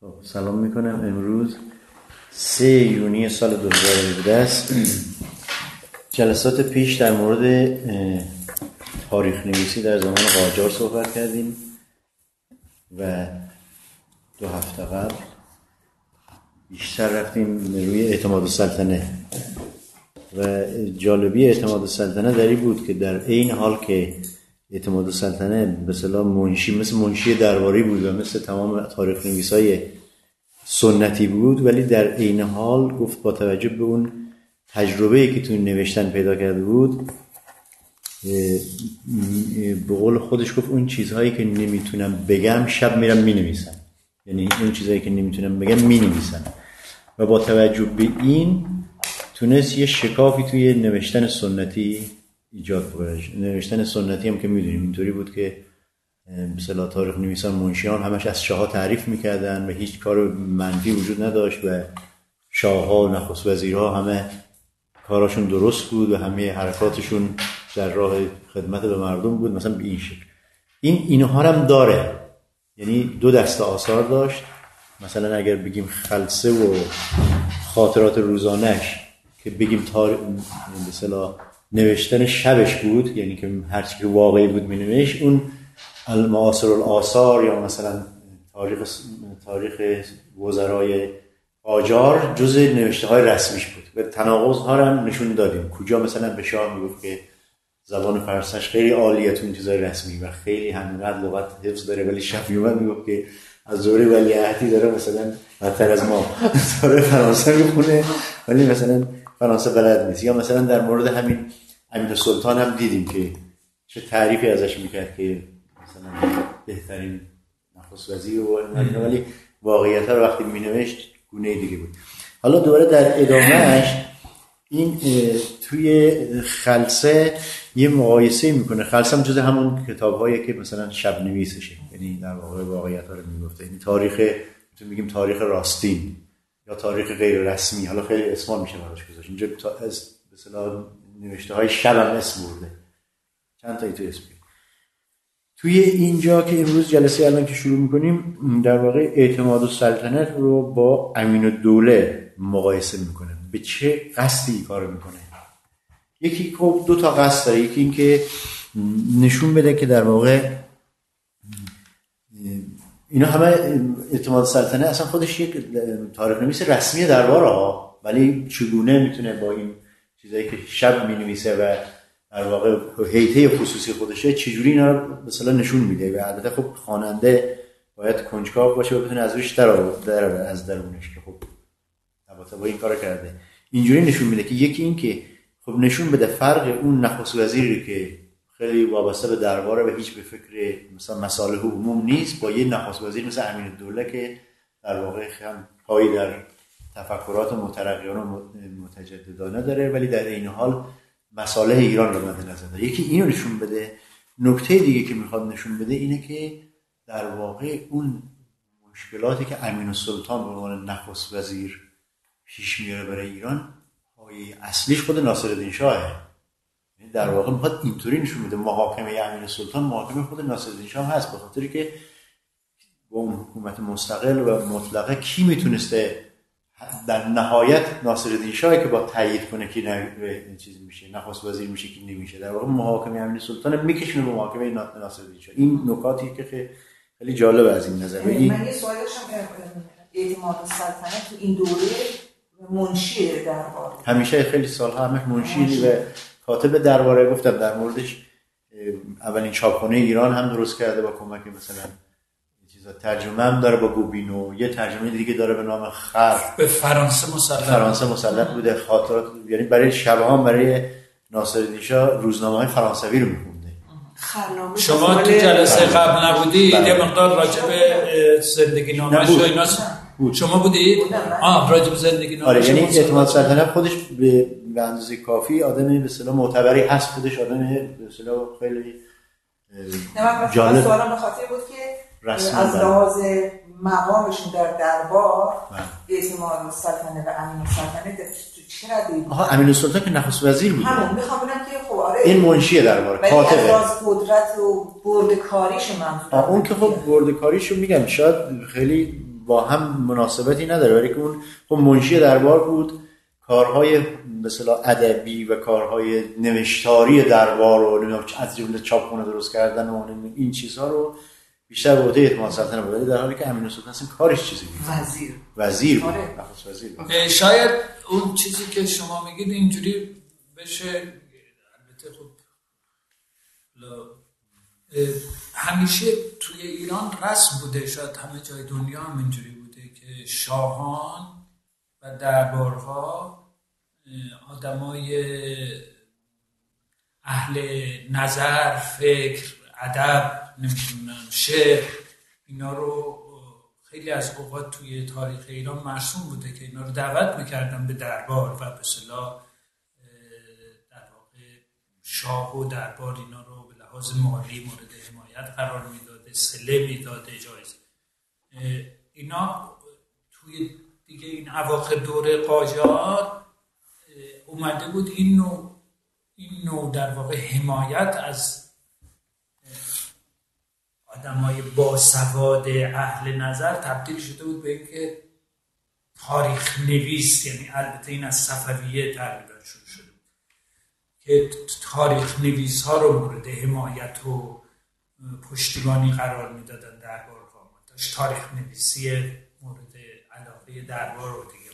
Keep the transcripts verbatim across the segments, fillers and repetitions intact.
خب سلام میکنم. امروز سه یونیو سال دو هزار و هفده است. جلسات پیش در مورد تاریخ نویسی در زمان قاجار صحبت کردیم و دو هفته قبل بیشتر رفتیم روی اعتماد السلطنه و جالبی اعتماد السلطنه در این بود که در این حال که اعتماد السلطنه به اصطلاح منشی مثل منشی درباری بود و مثل تمام تاریخ نویسای سنتی بود، ولی در این حال گفت با توجه به اون تجربه‌ای که تو نوشتن پیدا کرده بود، به قول خودش گفت اون چیزهایی که نمیتونم بگم شب میرم مینویسم، یعنی اون چیزهایی که نمیتونم بگم مینویسم و با توجه به این تونست یه شکافی توی نوشتن سنتی ایجاد بکنه. نوشتن سنتی هم که میدونیم اینطوری بود که مثلا تاریخ نویسان منشیان همش از شاه‌ها تعریف میکردن و هیچ کار منفی وجود نداشت و شاه‌ها و نخست وزیرها همه کاراشون درست بود و همه حرکاتشون در راه خدمت به مردم بود، مثلا به این شکل. این اینها هم داره، یعنی دو دسته آثار داشت. مثلا اگر بگیم خلسه و خاطرات روزانش که بگیم تاریخ مثلا نوشتن شبش بود، یعنی که هر چیزی که واقعی بود می‌نوشت، اون المعاصر الآثار یا مثلا تاریخ تاریخ وزرای قاجار جزء نوشته‌های رسمیش بود و تناقض‌ها هم نشون دادیم. کجا مثلا به شاه میگفت که زبان فارسیش خیلی عالیه تو چیزای رسمی و خیلی همینقدر لغت حفظ داره، ولی شب میومد میگفت که از دوره ولیعهدی داره مثلا بدتر از ما داره فرانسه میخونه ولی مثلا فرانسه بلد نیست. یا مثلا در مورد همین امین السلطان هم دیدیم که چه تعریفی ازش میکرد که مثلا بهترین نخست وزیر و ولی واقعیت‌ها رو وقتی مینوشت گونه دیگه بود. حالا دوباره در ادامهش این توی خلسه یه مقایسه میکنه. خلسه هم جز همون کتاب‌هایی که مثلا شب نویسشه، یعنی در واقع واقعیت‌ها رو میگفته، یعنی تاریخ مثلا میگیم تاریخ راستین یا تاریخ غیر رسمی، حالا خیلی اسما میشه براش گذاشت. اینجا از به اصطلاح نوشته‌های شب هم اسم برده، چند تا تو اسم. توی اینجا که امروز جلسه الان که شروع میکنیم در واقع اعتماد السلطنه رو با امین الدوله مقایسه میکنه. به چه قصدی کار میکنه؟ یکی خب دو تا قصد داره. یکی این که نشون بده که در واقع اینا همه اعتماد السلطنه اصلا خودش یک تاریخ نویس رسمی درباره ها، ولی چگونه میتونه با این چیزایی که شب مینویسه و در واقع هیئت خصوصی خودشه چجوری اینا رو مثلا نشون میده. و البته خب خواننده باید کنجکاو باشه و بتونه از روش در در از درونش که خب البته با این کارو کرده. اینجوری نشون میده که یکی این که خب نشون بده فرق اون نخست وزیری که خیلی وابسته به درباره و هیچ به فکر مثلا مصالح عموم نیست با یه نخست وزیر مثل امین الدوله که در واقع هم پای در تفکرات مترقیان و متجددانه داره ولی در این حال مصالح ایران رو مد نظر داره. یکی اینو نشون بده. نکته دیگه که میخواد نشون بده اینه که در واقع اون مشکلاتی که امین السلطان به عنوان نخست وزیر پیش میاره برای ایران پایه اصلیش خود ناصرالدین شاهه. در واقع میخواد اینطوری نشون بده محاکمه امین السلطان محاکمه خود ناصرالدین شاه هست، به خاطری که با اون حکومت مستقل و مطلقه کی میتونسته در نهایت ناصرالدین شاهی که با تایید کنه که نه این چیز میشه نخست وزیر میشه که نمیشه. در واقع محاکمه امین السلطان میکشونه به محاکمه ناصرالدین شاه. این نکاتی که خیلی جالب از این نظر. من یه سوال داشتم، اعتماد السلطنه تو این دوره منشی درباره همیشه خیلی سالها همش منشی و کاتب درباره. گفتم در موردش اولین چاپخانه ایران هم درست کرده با کمک مثلا چیزا، ترجمه هم داره با گوبینو، یه ترجمه دیگه داره به نام خر به فرانسه مسلط فرانسه مسلط بوده. خاطرات، یعنی برای شبها هم برای ناصرالدین شاه روزنامه‌های فرانسوی رو می‌خونده. خرنامه شما تو جلسه قبل نبودید؟ یه مقدار راجع به زندگی نامه‌اش و اینا بود. شما بودید؟ آه راجع به زندگی نامه‌اش. آره، یعنی اعتماد السلطنه خودش به اندازه کافی آدمی به اصطلاح معتبری هست. خودش آدم به اصطلاح خیلی جالب. سوالم به خاطر بود که از لحاظ مقامشون در دربار اعتماد السلطنه و امین السلطنه چه ردی؟ آها، امین السلطان که نخست وزیر بود. همون میخوام بگم که خب آره این منشی دربار کاتبه. ولی از قدرت و بردکاریش منظورم. اون که خب بردکاریشو میگم شاید خیلی با هم مناسبتی نداره، ولی که اون خب منشی دربار بود، کارهای به اصطلاح ادبی و کارهای نوشتاری دربار رو از جمله چاپخونه درست کردن و این چیزها رو بیشتر به عهده اعتماد سلطنه بود، ولی در حالی که امین‌السلطان اصلا کارش چیزی بود، وزیر وزیر بود. وزیر بود. شاید اون چیزی که شما میگید اینجوری بشه، البته خب همیشه توی ایران رسم بوده، شاید همه جای دنیا هم اینجوری بوده که شاهان و دربارها آدمای اهل نظر، فکر، ادب، نمیدونم شعر، اینا رو خیلی از اوقات توی تاریخ ایران مرسوم بوده که اینا رو دعوت میکردن به دربار و به اصطلاح در واقع شاه و دربار اینا رو به لحاظ مالی مورد حمایت قرار میداده، صله میداده، جایزه. اینا توی دیگه این اواخر دوره قاجار اومده بود این نوع این نوع در واقع حمایت از آدمای باسواد اهل نظر تبدیل شده بود به اینکه تاریخ نویس، یعنی البته این از صفویه تقریبا شروع شده بود که تاریخ نویس ها رو مورد حمایت و پشتیبانی قرار میدادن دربارها. داشت تاریخ نویسی مورد علاقه دربار رو دیگه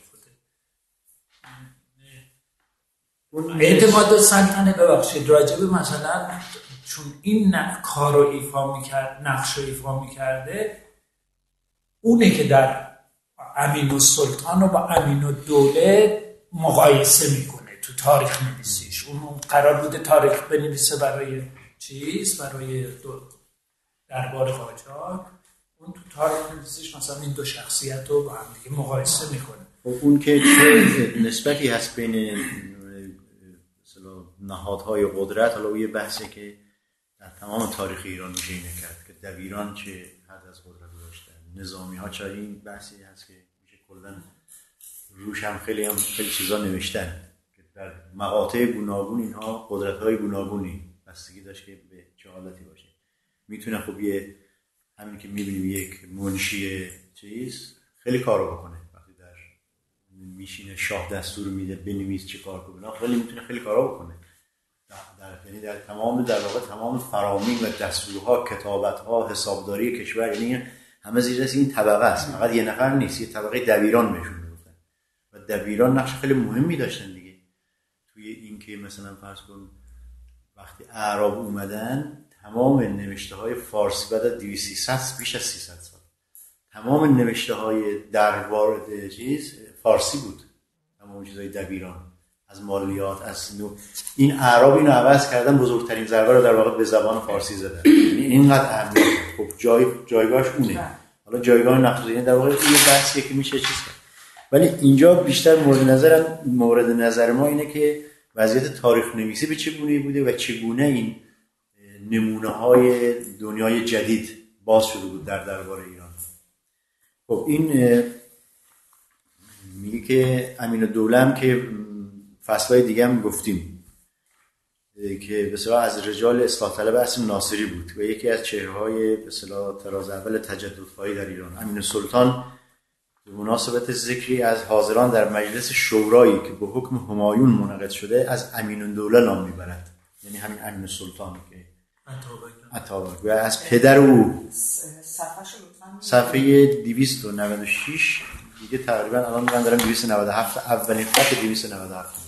خوده اعتماد سلطنه ببخشید راجبه مثلا چون این کار رو ایفا میکرد، نقش رو ایفا میکرده، اونه که در امین‌السلطان رو با امین‌الدوله مقایسه میکنه تو تاریخ نویسیش. اون قرار بوده تاریخ بنویسه برای چیز، برای دربار قاجار، اون تو تاریخ نویسیش مثلا این دو شخصیت رو با هم دیگه مقایسه میکنه. اون که چه نسبتی هست بین نهادهای قدرت، حالا یه بحثی که در تمام تاریخ ایران میشه اینه کرد که دبیران چه حد از قدرت داشتن، نظامی ها چه، این بحثی هست که میشه کلا روش هم خیلی هم خیلی چیزا نوشتن که در مقاطع گوناگون اینها قدرت‌های گوناگونی بستگی داشت که به چه حالتی باشه. میتونه خب یه همین که میبینیم یک منشی چیز خیلی کارو بکنه، وقتی در میشینه شاه دستور میده بنویس چه کار کنه، خیلی میتونه خیلی کارا بکنه. در یعنی در تمام در واقع تمام فرامین و دستورها، کتابت‌ها، حسابداری کشور، یعنی همه زیر دست این طبقه است. فقط یه نفر نیست، یه طبقه دبیران بهشون میگفتن و دبیران نقش خیلی مهمی داشتن دیگه توی این که مثلا فرض کن وقتی اعراب اومدن تمام نوشته‌های فارسی بعد از دویست سیصد بیش از سیصد سال تمام نوشته‌های دربار چیز فارسی بود، تمام چیزای دبیران از مالیات از نو... این اعراب اینو عوض کردن، بزرگترین ضربه رو در واقع به زبان فارسی زدن. یعنی اینقدر اهمیت خب جای جایگاهش اونه. حالا جایگاه نقضی در واقع یه بحثیه که میشه چیز کرد، ولی اینجا بیشتر مورد نظرم مورد نظر ما اینه که وضعیت تاریخ نویسی به چگونه بوده و چگونه این نمونه‌های دنیای جدید باز شده بود در دربار ایران. خب این میگه که امین‌الدوله هم که فصلهای دیگه هم گفتیم که به اصطلاح از رجال اصلاح طلب اصل ناصری بود و یکی از چهره‌های به اصطلاح طراز اول تجددخواهی در ایران. امین‌السلطان به مناسبت ذکری از حاضران در مجلس شورایی که به حکم همایون منعقد شده از امین‌الدوله نام میبرد، یعنی همین امین‌السلطان که عطابک و از پدر او صفحه دویست و نود و شش دیگه تقریبا الان من دارم دویست و نود و هفت اولین خط دویست و نود و هفت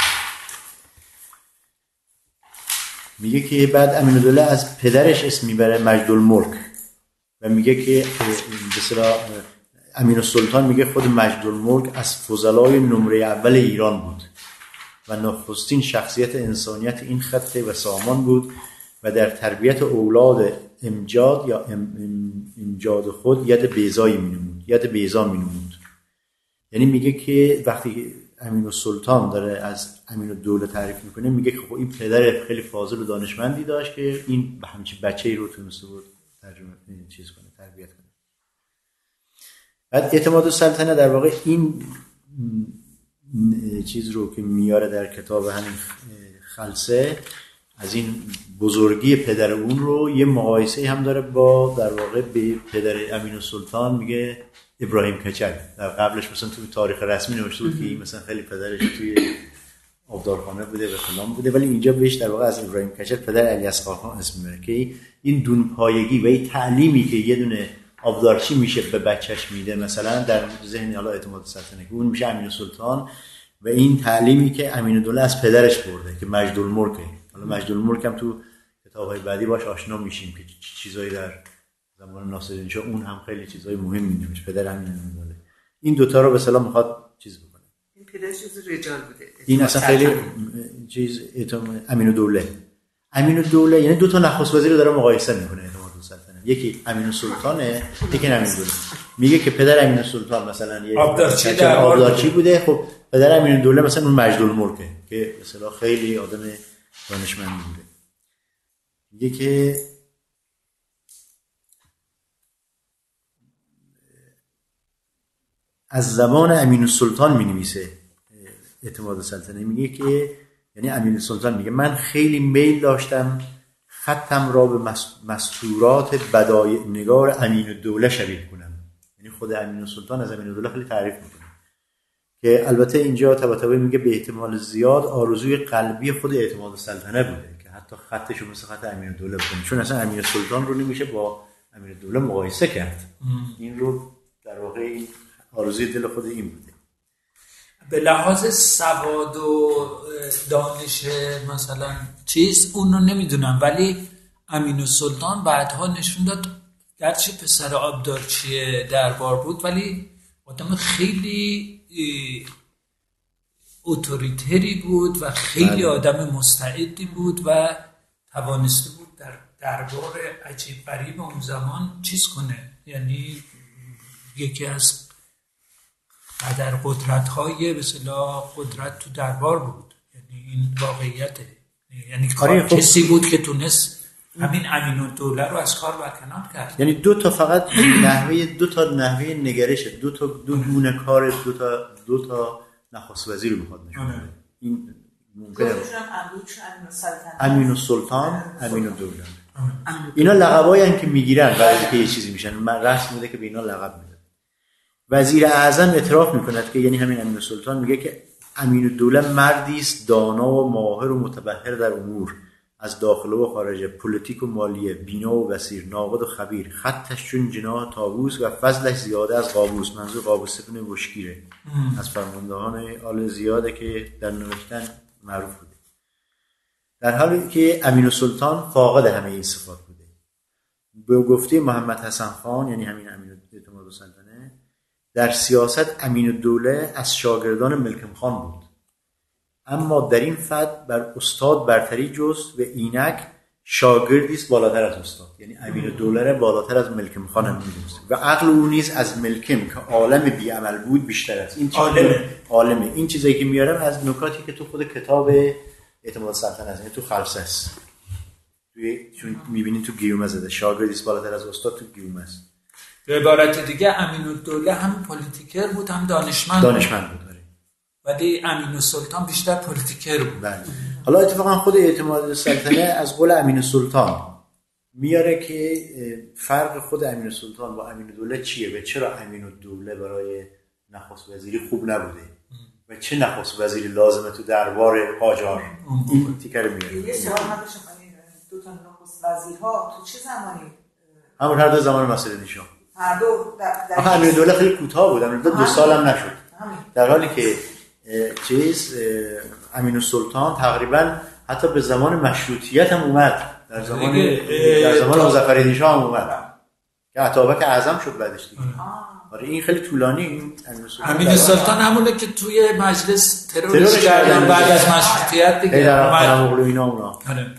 میگه که بعد امین‌الدوله از پدرش اسم میبره مجدالملک و میگه که به اصطلاح امین‌السلطان میگه خود مجدالملک از فضلای نمره اول ایران بود و نخستین شخصیت انسانیت این خطه و سامان بود و در تربیت اولاد امجاد یا امجاد خود ید بیضایی مینمود ید بیضا مینمود. یعنی میگه که وقتی امین‌السلطان داره از امین‌الدوله تعریف میکنه میگه که خب این پدر خیلی فاضل و دانشمندی داشت که این به همچین بچه‌ای رو تونسته بود ترجمه چیز کنه، تربیت کنه. بعد اعتماد السلطنه در واقع این چیز رو که میاره در کتاب همین خلسه از این بزرگی پدر اون رو یه مقایسه هم داره با در واقع به پدر امین‌السلطان، میگه ابراهیم کچل. در قبلش مثلا توی تاریخ رسمی نوشته بود که مثلا خیلی پدرش توی آبدارخانه بوده و فلان بوده، ولی اینجا بهش در واقع از ابراهیم کچل پدر علی اصغر خان اسم میبره که این دونپایگی و این تعلیمی که یه دونه آبدارچی میشه به بچهش میده مثلا در ذهن حالا اعتماد سلطنه که اون میشه امین‌السلطان، و این تعلیمی که امین‌الدوله از پدرش برده که مجدالملکه. حالا مجدالملک هم تو کتاب‌های بعدی باش آشنا میشیم که چیزایی در زمان ناصرالدین شاه اون هم خیلی چیزای مهمی نوشت پدر امین‌الدوله. این دوتا رو به اصطلاح میخواد چیز بکنه. این پدرش چیز رجال بوده. این اصلا خیلی چیز امین‌الدوله امین‌الدوله یعنی دو تا نخست وزیر رو داره مقایسه میکنه اعتماد السلطنه. یکی امین‌السلطانه، یکی امین‌الدوله. میگه که پدر امین‌السلطان مثلا یه آبدارچی در آبدارچی بوده، خب پدر امین‌الدوله مثلا اون مجدالملکه که به اصطلاح خیلی آدم دانشمندی بوده. میگه که از زمان امین‌السلطان می‌نویسه اعتماد السلطنه، میگه که یعنی امین‌السلطان میگه من خیلی میل داشتم خطم را به مستورات بدایع نگار امین‌الدوله شبیه کنم. یعنی خود امین‌السلطان از امین‌الدوله خیلی تعریف میکنه که البته اینجا طباطبایی میگه به احتمال زیاد آرزوی قلبی خود اعتماد السلطنه بوده که حتی خطش رو مثل خط امین‌الدوله بکنه، چون اصلا امین‌السلطان رو نمیشه با امین‌الدوله مقایسه کرد. این رو در واقع این آرزوی دل خود این بوده. به لحاظ سواد و دانش مثلا چیز اون رو نمیدونم، ولی امین‌السلطان بعدها نشون داد گرچه پسر آبدارچی دربار بود ولی آدم خیلی اتوریتری بود و خیلی آدم مستعدی بود و توانسته بود در دربار عجیب غریب اون زمان چیز کنه. یعنی یکی از قدر قدرت‌های به اصطلاح قدرت تو دربار بود. یعنی این واقعیته. یعنی کار کسی بود که تونست همین امین‌الدوله رو از کار برکنار کرد. یعنی دو تا فقط نحوه دو تا نحوه نگرش، دو تا دو گونه کار، دو تا دو تا نخست وزیر رو می‌خواد نشون بده. این ممکنه امین‌السلطان، امین‌الدوله. اینا لقبایی ان که میگیرن بعد که یه چیزی میشن. من رسم بوده که به اینا لقب میدن. وزیر اعظم اعتراف میکند که یعنی همین امین‌السلطان میگه که امین‌الدوله مردی است دانا و ماهر و متبحر در امور از داخل و خارج، پلیتیک و مالیه، بینا و بصیر، ناقد و خبیر، خطش چون جناح طاووس و فضلش زیاده از قابوس. منظور قابوس بن بشکیره از فرماندهان آل زیاده که در نوشتن معروف بوده. در حالی که امین‌السلطان فاقد همه این صفات بوده. به گفته محمد حسن خان یعنی همین اعتماد السلطنه در سیاست امین‌الدوله از شاگردان ملکم خان بود، اما در این فد بر استاد برتری جست و اینک شاگردی است بالاتر از استاد. یعنی امین‌الدوله را بالاتر از ملکم خان هم می‌دونست و عقل او نیز از ملکم که عالم بی عمل بود بیشتر است. این عالمه عالمه این چیزایی که میارم از نکاتی که تو خود کتاب اعتماد السلطنه است، یعنی تو خلصه است. توی چون می‌بینید تو گیومه زده شاگردی است بالاتر از استاد، تو گیومه است. به عبارت دیگه امین‌الدوله هم پلیتیکر بود هم دانشمند دانشمند بود, بود. ولی امین‌السلطان بیشتر پلیتیکر بود. بله. حالا اتفاقا خود اعتماد السلطنه از قول امین‌السلطان میاره که فرق خود امین‌السلطان با امین‌الدوله چیه و چرا امین‌الدوله برای نخست وزیری خوب نبوده و چه نخست وزیری لازمه تو دربار قاجار. این تیکر میاره. یه سوال من داشتم، دو تا نخست وزیرها تو چه زمانی؟ همون هر دو زمان ناصرالدین شاه. هر دو در آخه امین‌الدوله خیلی کوتاه بود. امین‌الدوله دو سال هم نشد. در حالی که چیز امین‌السلطان تقریبا حتی به زمان مشروطیت هم اومد، در زمان در زمان مظفرالدین شاه هم اومد که اتابک اعظم شد بعدش دیگه. آره این خیلی طولانی. این امین‌السلطان همونه که توی مجلس ترورش کردن بعد از مشروطیت دیگه در مغول اینا اونا. آره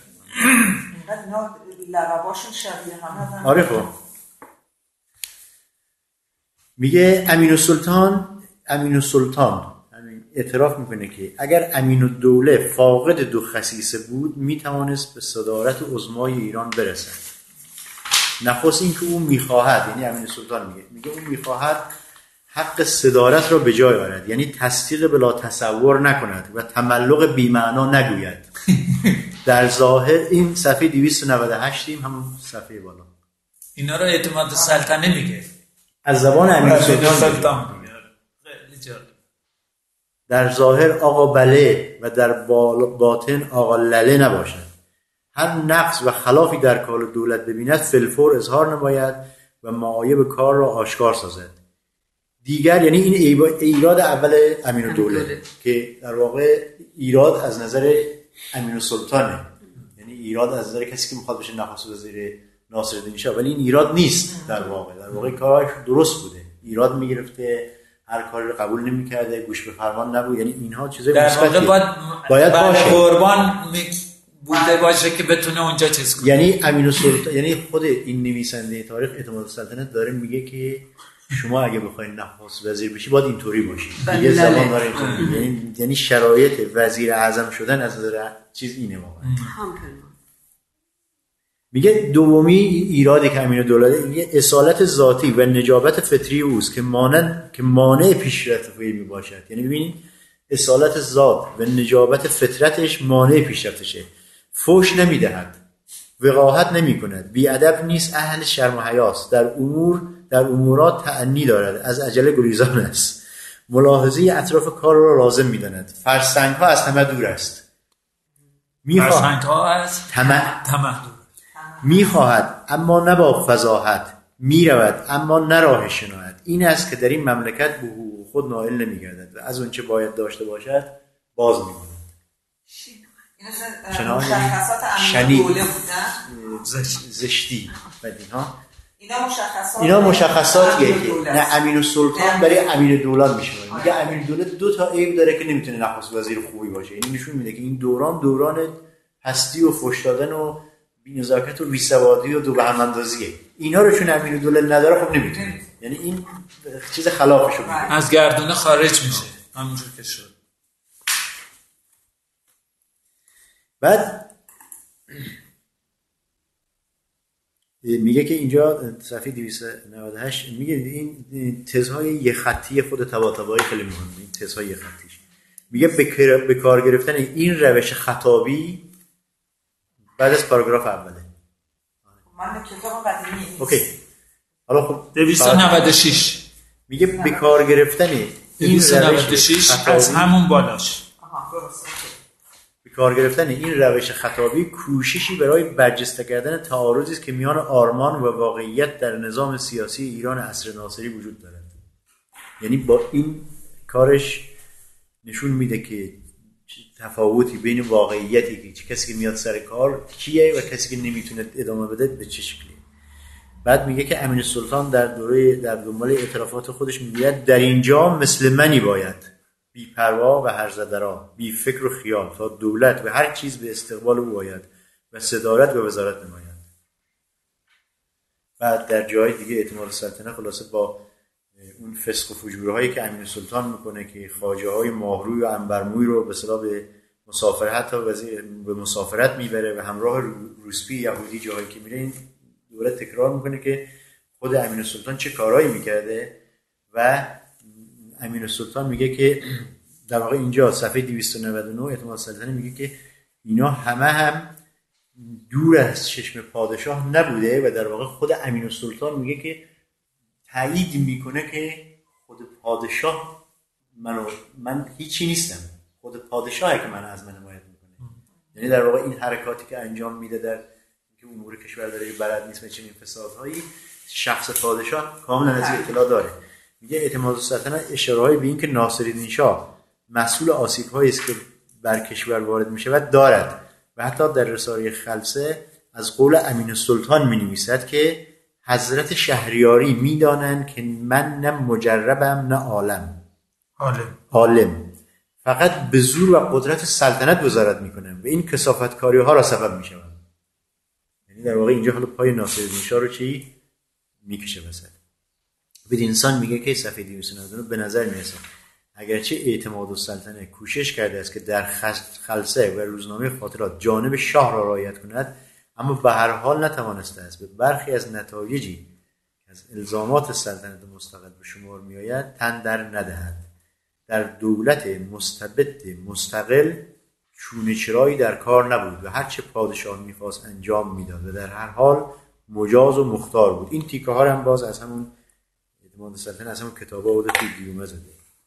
اینا لقباشون شبیه هم. آره خب میگه امین‌السلطان امین‌السلطان اعتراف میکنه که اگر امین‌الدوله فاقد دو خصیصه بود میتوانست به صدارت عظمای ایران برسد. نخست این که اون میخواهد، یعنی امین‌السلطان میگه میگه اون میخواهد حق صدارت را به جای آورد، یعنی تصدیق بلا تصور نکند و تملق بی‌معنا نگوید. در ظاهر این صفحه دویست و نود و هشت همون صفحه بالا. اینا رو اعتماد سلطنه میگه از زبان امیرسلطان. در ظاهر آقا بله و در باطن آقا لله نباشد. هر نقص و خلافی در کار دولت ببیند فی‌الفور اظهار نماید و معایب کار را آشکار سازد. دیگر یعنی این ایراد اول امین‌الدوله که در واقع ایراد از نظر امین‌السلطانه، یعنی ایراد از نظر کسی که میخواد بشه نخست وزیر ناصرالدین شاه، ولی این ایراد نیست. در واقع در واقع کارش درست بوده، ایراد میگرفته، هر کاری رو قبول نمی‌کرده، گوش به فرمان نبود، یعنی اینها چیزای مثبتیه. باید باید باشه قربان بوده باشه که بتونه اونجا چیز کنه. یعنی امین‌السلطان، یعنی خود این نویسنده تاریخ اعتماد السلطنه داره میگه که شما اگه بخواید نخست وزیر بشی باید اینطوری باشی. دیگه زمان داره اینطوری. یعنی یعنی شرایط وزیر اعظم شدن از نظر چیز اینه واقعا. میگه دومی ایرادی که امین‌الدوله میگه اصالت ذاتی و نجابت فطری اوست که مانند که مانع پیشرفت وی میباشد. یعنی ببینید اصالت ذات و نجابت فطرتش مانع پیشرفتشه. فوش نمیدهد، وقاحت نمیکند، بی ادب نیست، اهل شرم و حیاست، در امور در امورات تأنی دارد، از عجله گریزان است، ملاحظه اطراف کار را لازم میداند، فرسنگ ها از همه دور است، فرسنگ ها از طمع طمع میخواهد اما نه با فضاحت، میرود اما نه راه شناعت. این است که در این مملکت به حقوق خود نائل نمیگردد و از اون چه باید داشته باشد باز میماند. اینا مشخصات امین‌الدوله بودن، زشتی بدین ها. اینا مشخصات اینا مشخصاتیه که نه امین‌السلطان برای امین‌الدوله میشه. میگه امین‌الدوله دو تا عیب داره که نمیتونه نخست وزیر خوبی باشه. یعنی نشون میده که این دوران دوران هستی و فحش دادن و بی‌نزاکت و بی‌سوادی و دو به هم اندازیه. اینا رو چون امین‌الدوله نداره خب نمیتونه. یعنی این چیز خلافش رو میگه. از گردونه خارج میشه. همونجور که شد. بعد میگه که اینجا صفحه دویست و نود و هشت میگه این تزهای یه خطی خود طباطبایی خیلی مهمه. این تزهای یه خطیش میگه به کار گرفتن این روش خطابی بعد از پاراگراف اوله. من کتاب قدیمی اوکی. حالا خب دویست و نود و شش میگه به کار گرفتن این روش از همون بالاش. آها درست. کار گرفتن این روش خطابی کوششی برای برجسته کردن تعارضی است که میان آرمان و واقعیت در نظام سیاسی ایران عصر ناصری وجود دارد. یعنی با این کارش نشون میده که تفاوتی بین واقعیتی که کسی که میاد سر کار کیه و کسی که نمیتونه ادامه بده به چه شکلیه. بعد میگه که امین‌السلطان در دوره در دنبال اعترافات خودش میگه در اینجا مثل منی باید بی پروا و هرزدرا، بی فکر و خیال، تا دولت و هر چیز به استقبال او آید و صدارت و وزارت نماید. بعد در جای دیگه اعتماد السلطنه خلاصه با اون فسق و فجورهایی که امین‌السلطان میکنه که خواجه‌های ماهروی و عنبرموی رو به اصطلاح به مسافرت تا به مسافرت میبره و همراه روسپی یهودی جایی که میره، این دوره تکرار میکنه که خود امین‌السلطان چه کارهایی میکرده. و امین‌السلطان میگه که در واقع اینجا صفحه دویست و نود و نه اعتماد السلطنه میگه که اینا همه هم دور از چشم پادشاه نبوده و در واقع خود امین‌السلطان میگه که تایید میکنه که خود پادشاه منو من هیچی نیستم، خود پادشاهه که من از من حمایت میکنه. یعنی در واقع این حرکاتی که انجام میده در که امور کشور داره بلد نیست و چنین فسادهایی، شخص پادشاه کاملا از این اطلاع داره. میگه اعتماد السلطنه اشاره‌ای به این که ناصرالدین شاه مسئول آسیب‌هایی است که بر کشور وارد می‌شود دارد و حتی در رساله خلسه از قول امین‌السلطان می‌نویسد که حضرت شهریاری می‌دانند که من نه مجربم نه عالم عالم عالم فقط به زور و قدرت سلطنت وزارت می‌کنم و این کثافتکاری‌ها را سبب می‌شوم. یعنی در واقع اینجا حالا پای ناصرالدین شاه رو چی می‌کشه وسط. بدین انسان میگه که صفحه دویست و نود و نه به نظر میرسه اگرچه اعتماد السلطنه کوشش کرده است که در خلسه و روزنامه خاطرات جانب شاه را رعایت کند، اما به هر حال نتوانسته است به برخی از نتایجی که از الزامات سلطنت مستقل به شمار می آید تن در ندهد. در دولت مستبد مستقل چونه چرایی در کار نبود و هر چه پادشاه می‌خواست انجام میداد و در هر حال مجاز و مختار بود. این تیکه ها هم باز از همون اعتماد السلطنه از همون کتابا بوده توی گیومه زده.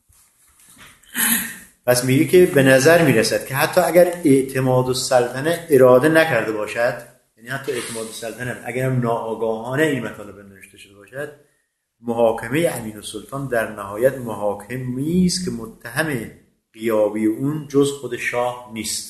پس میگه که به نظر میرسد که حتی اگر اعتماد السلطنه اراده نکرده باشد، یعنی حتی اعتماد السلطنه اگر ناآگاهانه این مطالب نوشته شده باشد، محاکمه امین السلطان در نهایت محاکمی است که متهم غیابی اون جز خود شاه نیست.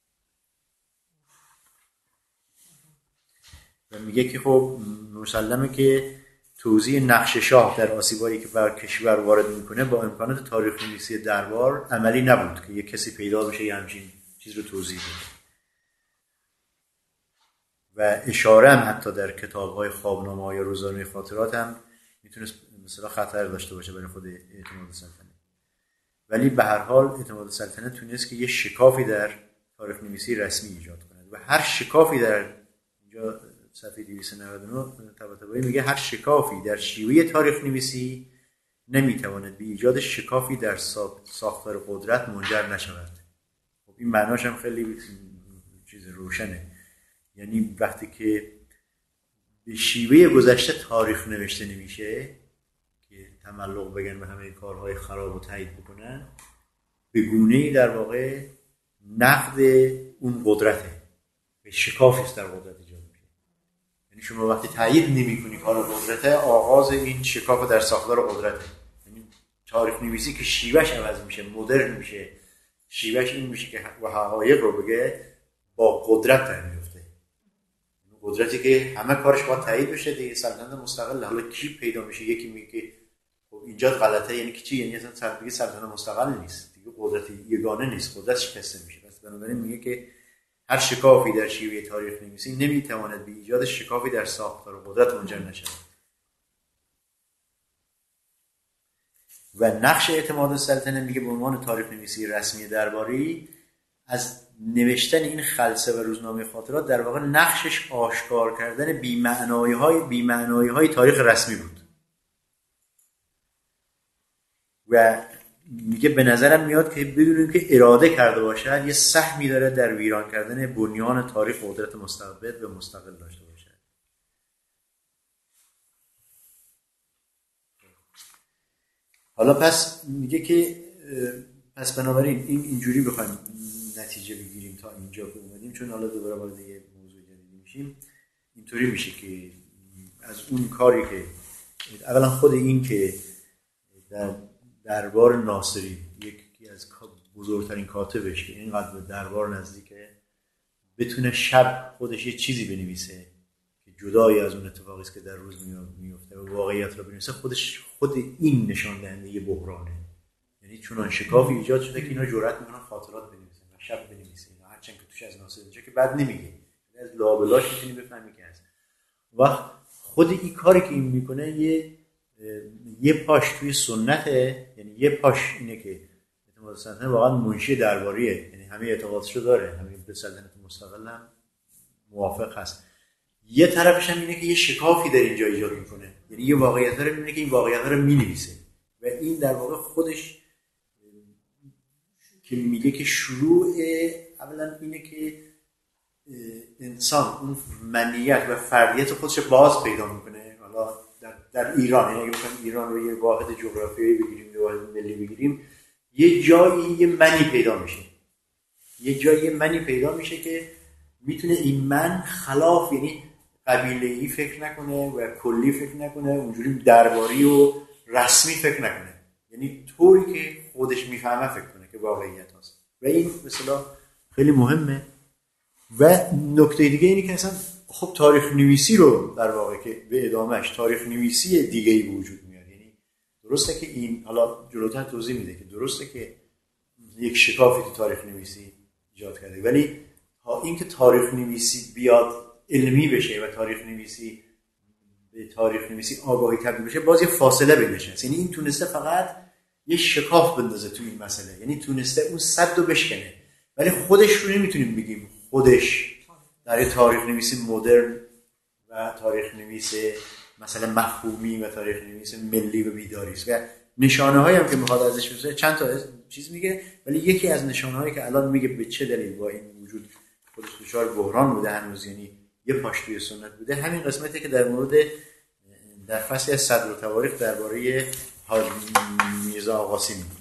و میگه که خب مسلمه که توزیع نقش شاه در آسیبایی که بر کشور وارد میکنه با امکانات تاریخ نویسی دربار عملی نبود که یک کسی پیدا بشه یه همچین چیز رو توضیح بده. و اشاره هم حتی در کتاب‌های خوابنامه‌های یا روزنامه خاطرات هم میتونست مثلا خطر داشته باشه برای خود اعتماد السلطنه. ولی به هر حال اعتماد السلطنه تونست که یه شکافی در تاریخ نویسی رسمی ایجاد کند و هر شکافی در اینجا صفحه دویست و نود و نه طباطبایی میگه هر شکافی در شیوه تاریخ نویسی نمیتواند به ایجاد شکافی در ساختار قدرت منجر نشود. خب این معناش هم خیلی چیز روشنه. یعنی وقتی که به شیوه گذشته تاریخ نوشته نمیشه که تملق بگن به همه کارهای خراب و تایید بکنن، به گونه‌ای در واقع نقد اون قدرته، به شکافی است در قدرت ایجاد میشه. یعنی شما وقتی تایید نمی‌کنی کار قدرته، آغاز این شکاف در ساختار قدرته. یعنی تاریخ نویسی که شیوهش عوض میشه، مدرن میشه، شیوهش این میشه که حقایق رو بگه با قدرت در میفته. قدرتی که همه کارش باید تایید بشه دیگه. سلطنت مستقل حالا کی پیدا میشه؟ یکی میگه خب اینجا غلطه، یعنی که چی؟ یعنی اصلا سلطنت سلطنت مستقل نیست دیگه، قدرت یگانه نیست، قدرت شکسته میشه. پس بنابراین میگه که هر شکافی در شیوه تاریخ نویسی نمیتواند به ایجاد شکافی در ساختار قدرت منجر نشود. و نقش اعتماد السلطنه میگه به عنوان تاریخ نویسی رسمی درباری از نوشتن این خلسه و روزنامه خاطرات در واقع نقشش آشکار کردن بی‌معنایی‌های بی‌معنایی‌های تاریخ رسمی بود. و میگه به نظرم میاد که بدون اینکه اراده کرده باشد یه سهمی داره در ویران کردن بنیان تاریخ قدرت مستبد و مستقل داشته باشد. حالا پس میگه که پس بنابراین این اینجوری بخوایم نتیجه بگیریم تا اینجا که اومدیم، چون حالا دوباره وارد یه موضوع جدیدی میشیم. اینطوری میشه که از اون کاری که اولا خود این که در دربار ناصری یکی از بزرگترین کاتبش که اینقدر به دربار نزدیکه بتونه شب خودش یه چیزی بنویسه که جدای از اون اتفاقی است که در روز میفته و واقعیت رو بنویسه، خودش خود این نشان دهنده یه بحرانه. یعنی چنان شکافی ایجاد شده که اینا جرأت میکنن خاطرات بنویسن و شب بنویسن، هرچند که توش از ناصری اینجا که بد نمیگه، از لابلاش میتونی بفهمی که هست. و خود این کاری که این میکنه یه یه پاش توی سنته، یعنی یه پاش اینه که اعتماد السلطنه واقعا منشی درباریه، یعنی همه اعتقادشو داره، همه به سلطنت مستقل هم موافق هست. یه طرفش هم اینه که یه شکافی در اینجا ایجاد میکنه، یعنی یه واقعیت رو میبینه که این واقعیت رو مینویسه و این در واقع خودش که میگه که شروع اولا اینه که انسان اون منیت و فردیت خودش باز پیدا میکنه. حالا در, در ایران، یعنی اگه بخوایم ایران رو یه واحد جغرافیایی بگیریم، یه واحد ملی بگیریم، یه جایی یه منی پیدا میشه، یه جایی یه منی پیدا میشه که میتونه این من خلاف، یعنی قبیله‌ای فکر نکنه و کلی فکر نکنه، اونجوری درباری و رسمی فکر نکنه، یعنی طوری که خودش میفهمه فکر کنه که واقعیت هست. و این مثلا خیلی مهمه. و نکته دیگه اینه که اصلا خب تاریخ نویسی رو در واقع که به ادامهش تاریخ نویسی دیگه‌ای وجود میاد. یعنی درسته که این حالا جلوتر توضیح میده که درسته که یک شکافی تو تاریخ نویسی ایجاد کرده، ولی این که تاریخ نویسی بیاد علمی بشه و تاریخ نویسی به تاریخ نویسی آگاهی تبدیل بشه، باز یه فاصله بینش هست. یعنی این تونسته فقط یه شکاف بندازه تو این مسئله، یعنی تونسته اون سد رو بشکنه، ولی خودش رو نمیتونیم بگیم خودش در تاریخ نویسی مدرن و تاریخ نویس مثلا مفهومی و تاریخ نویس ملی و بیداری است و نشانه‌هایی هم که میخواد ازش بسازه چند تا چیز میگه، ولی یکی از نشانه‌هایی که الان میگه به چه دلیل با این وجود خودش دچار بحران بوده هنوز، یعنی یه پاشتوی سنت بوده، همین قسمتی که در مورد در فصل از صدر و تواریخ درباره حاج میرزا آقاسی میگه.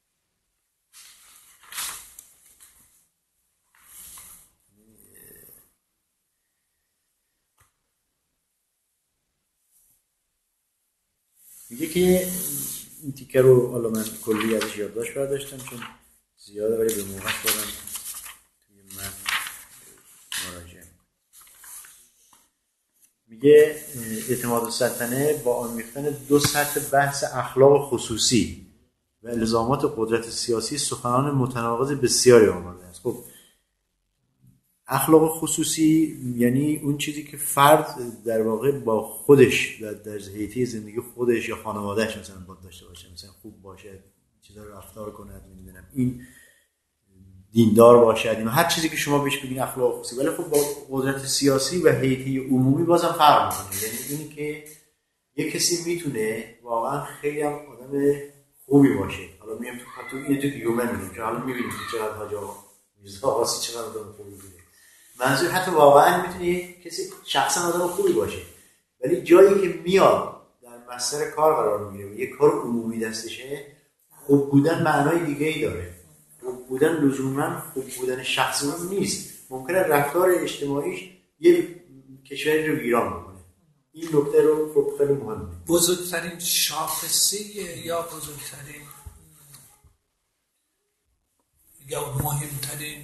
میگه که این تیکه رو حالا من کلی ازش یادداشت برداشتم چون زیاده ولی به موقع خودم توی من مراجعه. میگه اعتماد السلطنه با آمیختن دو سطح بحث اخلاق خصوصی و الزامات قدرت سیاسی سخنان متناقض بسیاری آورده است. خب اخلاق خصوصی یعنی اون چیزی که فرد در واقع با خودش در حیطه زندگی خودش یا خانوادهش مثلا باید داشته باشه، مثلا خوب باشه، چیزا رو رفتار کنه، نمیدونم این دیندار باشه، این هر چیزی که شما بهش بگین اخلاق خصوصی، ولی خب با قدرت سیاسی و حیطه عمومی بازم فرق میکنه. یعنی اینی که یک کسی میتونه واقعا خیلی هم آدم خوبی باشه، حالا میام تو خاطر این تو یومن میگم که حالا میبینیم که چقدر حاج میرزا آقاسی چقدر آدم خوبی بوده. منظور حتی واقعا میتونه کسی شخصا آدم خوبی باشه ولی جایی که میاد در مسیر کار قرار میگیره و یه کار عمومی دستشه، خوب بودن معنای دیگه ای داره. خوب بودن لزوما خوب بودن شخصی نیست، ممکنه رفتار اجتماعیش یه کشوری رو ویران بکنه. این نکته رو خب خیلی مهمه. بزرگترین شاخصه یا بزرگترین یا مهمترین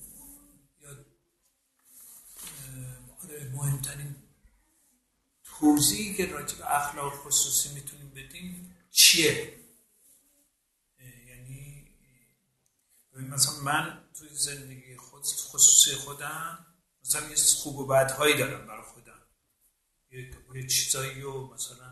مهمترین توضیحی که راجع به اخلاق خصوصی میتونیم بدیم چیه؟ یعنی مثلا من توی زندگی خود خصوصی خودم مثلا یه خوب و بدهایی دارم برای خودم، یه چیزایی رو مثلا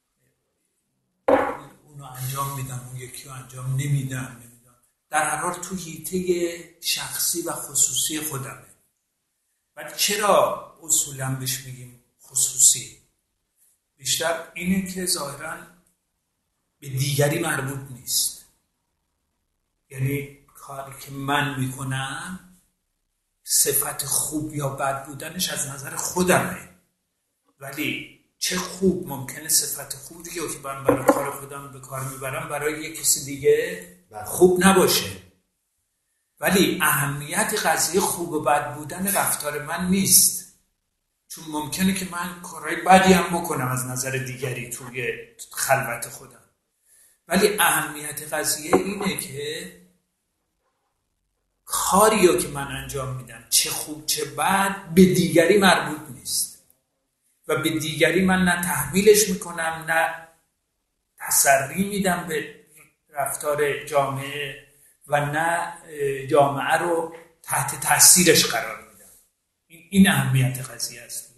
اونو انجام میدم، اون یکی رو انجام نمیدم، نمیدم در هر حال تو حیطه شخصی و خصوصی خودمه. ولی چرا اصولا بهش میگیم خصوصی؟ بیشتر اینه که ظاهراً به دیگری مربوط نیست. یعنی کاری که من میکنم صفت خوب یا بد بودنش از نظر خودمه، ولی چه خوب ممکنه صفت خوبی که من برای کار خودم به کار میبرم برای یک کسی دیگه خوب نباشه. ولی اهمیت قضیه خوب و بد بودن رفتار من نیست، چون ممکنه که من کارهای بدی هم بکنم از نظر دیگری توی خلوت خودم، ولی اهمیت قضیه اینه که کاریو که من انجام میدم چه خوب چه بد به دیگری مربوط نیست و به دیگری من نه تحمیلش میکنم نه تسری میدم به رفتار جامعه و نه جامعه رو تحت تاثیرش قرار میدم. این اهمیت قضیه است.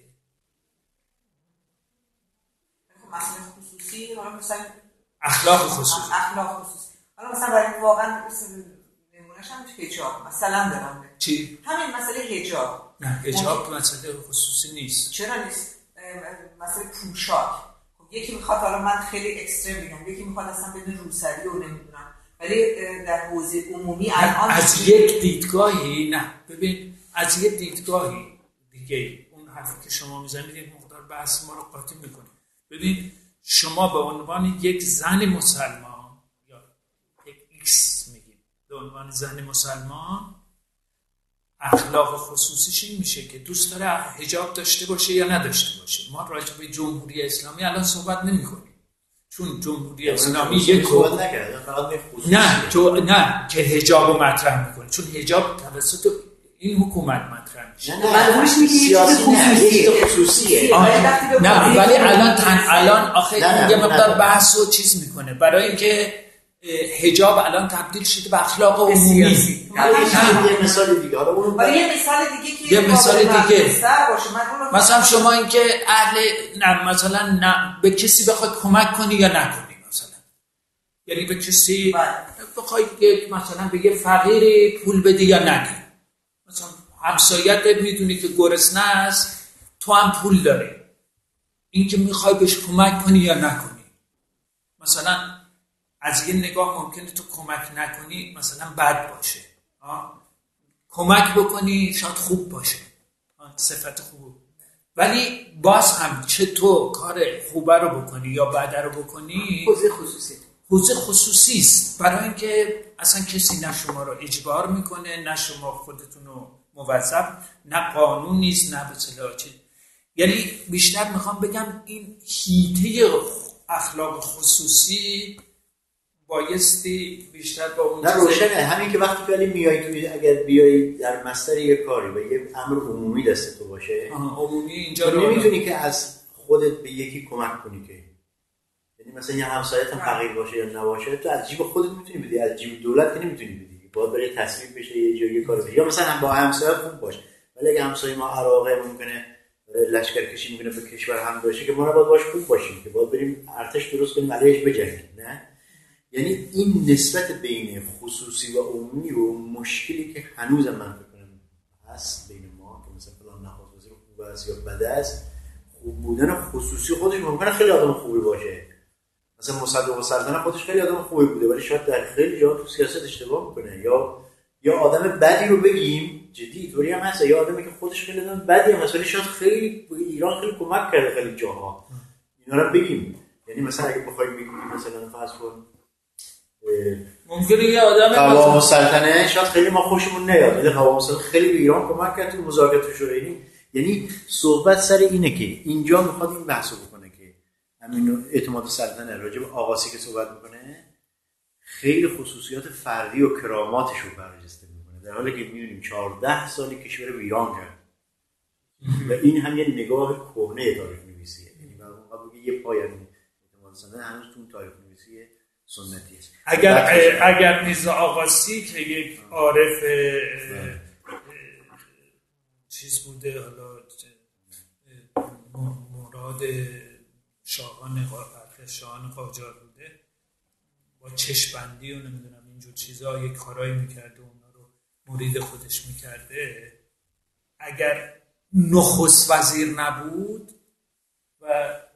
مثلا خصوصی مثلا اخلاق خصوصی اخلاق خصوصی حالا مثلا برای واقعا نمونهش هم حجاب مثلا دارم. چی؟ همین مسئله حجاب. نه حجاب مسئله خصوصی نیست. چرا نیست؟ مسئله پوشاک. یکی میخواد، حالا من خیلی اکستریم میگم، یکی میخواد اصلا بدون روسری و نمیدونم، ولی در حوزه عمومی الان از یک دیدگاهی نه ببین از یک دیدگاهی دیگه اون حرفی که شما میزنید یک مقدار بحث ما رو قاطی میکنه. ببین شما به عنوان یک زن مسلمان یا یک ایکس میگیم به عنوان زن مسلمان اخلاق خصوصیش این میشه که دوست داره حجاب داشته باشه یا نداشته باشه. ما راجع به جمهوری اسلامی الان صحبت نمی‌کنیم چون جمهوری اسلامی یک صحبت نکرده فقط نه جو... نه که حجاب مطرح میکنه، چون حجاب توسط این حکومت مطرح میشه. نه منظورش سیاسی نه خصوصیه. نه ولی الان تن الان آخه یه مقدار بحث و چیز میکنه برای اینکه حجاب الان تبدیل شده به اخلاق عمومی. یه مثال دیگه حالا اون برای یه مثال دیگه که یه مثال دیگه مثلا شما اینکه اهل نه مثلا نه به کسی بخوای کمک کنی یا نکنی، مثلا یعنی به کسی بخوای مثلا به یه فقیری پول بدی یا ندی، مثلا همسایت میدونی که گرسنه است تو هم پول داری، اینکه میخوای بهش کمک کنی یا نکنی. مثلا از یه نگاه ممکنه تو کمک نکنی مثلا بد باشه، آه؟ کمک بکنی شاید خوب باشه، صفت خوب. ولی باز هم چه تو کار خوبه رو بکنی یا بده رو بکنی حوزه خصوصی حوزه خصوصی است، برای اینکه اصلا کسی نه شما رو اجبار میکنه، نه شما خودتون رو موظف، نه قانون نیست، نه به اصطلاح چیز. یعنی بیشتر میخوام بگم این حیطه اخلاق خصوصی بایستی بیشتر با اون نه روشنه. همین که وقتی ولی میای تو اگر بیای در مصدر یه کاری و یه امر عمومی دست تو باشه، عمومی اینجا رو نمیتونی که از خودت به یکی کمک کنی، که یعنی مثلا یه همسایت هم فقیر باشه یا نباشه، تو از جیب خودت میتونی بدی، از جیب دولت که نمیتونی بدی، باید بره تصویب بشه یه جایی کار بشه. یا مثلا با همسایت خوب باشه، ولی اگه همسایه ما عراقه ممکنه لشکر کشی میکنه به کشور هم باشه که ما باید باش خوب باشیم، که باید بریم ارتش درست کنیم علیهش بجنگیم. نه، یعنی این نسبت بین خصوصی و عمومی و مشکلی که هنوز من فکر کنم هست بین ما، که مثلا فلان نخست وزیر خوب است یا بد است، خوب بودن خصوصی خودش ممکنه خیلی آدم خوبی باشه. مثلا مصدق سلطنه خودش خیلی آدم خوبی بوده، ولی شاید در خیلی جا تو سیاست اشتباه میکنه. یا یا آدم بدی رو بگیم جدی، طوری هم هست، یا آدمی که خودش خیلی آدم بدی هم هست ولی شاید خیلی ایران خیلی کمک کرده خیلی جاها، اینا رو بگیم. یعنی مثلا اگه بخوایم بگیم مثلا فرض کن ممکنه یه آدم قوام السلطنه شاید خیلی ما خوشمون نیاد، ولی قوام السلطنه خیلی به ایران کمک کرد تو مذاکرات شورایی. یعنی صحبت سر اینه که اینجا میخواد این بحثو بکنه که همین اعتماد سلطنه راجع به آقاسی که صحبت میکنه خیلی خصوصیات فردی و کراماتش رو برجسته میکنه، در حالی که میدونیم چهارده سالی کشور رو ویران کرد و این هم یه نگاه کهنه تاریخ نویسیه. یعنی واقعا بگه یه پایان اعتماد سلطنه هنوز تو تاریخ نویسی سنتی است. اگر اگر میرزا آقاسی که یک عارف چیز بوده، حالا مراد شاهان شاهان قاجار بوده، با چشم‌بندی و نمیدونم اینجور چیزا یک کارایی میکرده، اونا رو مرید خودش میکرده، اگر نخست وزیر نبود و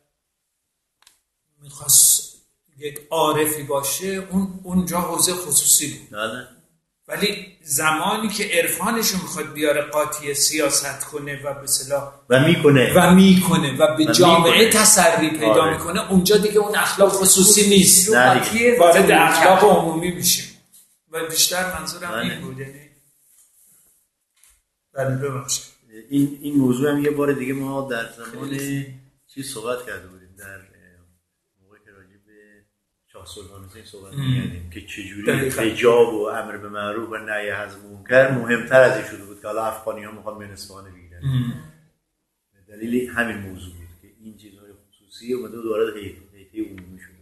میخواست یک عارفی باشه، اون اونجا حوزه خصوصی بود. نه. ولی زمانی که عرفانش رو میخواد بیاره قاطی سیاست کنه و به اصطلاح و میکنه و میکنه و به و جامعه میکنه. تسری پیدا آره. میکنه، اونجا دیگه اون اخلاق خصوصی نیست، وارد اخلاق عمومی میشیم. و بیشتر منظورم نه. این بود. یعنی بله ببخشید این این موضوع هم یه بار دیگه ما در زمان چیز صحبت کرده بودیم، در موقعی که راجع به شاه سلطان حسین صحبت می‌کردیم که چجوری حجاب و امر به معروف و نهی از منکر مهمتر از این شده بود که حالا افغانی‌ها می‌خوان به اصفهان بگیرن. دلیل همین موضوع بود که این چیزهای خصوصی اومده وارد هیئت عمومی شده.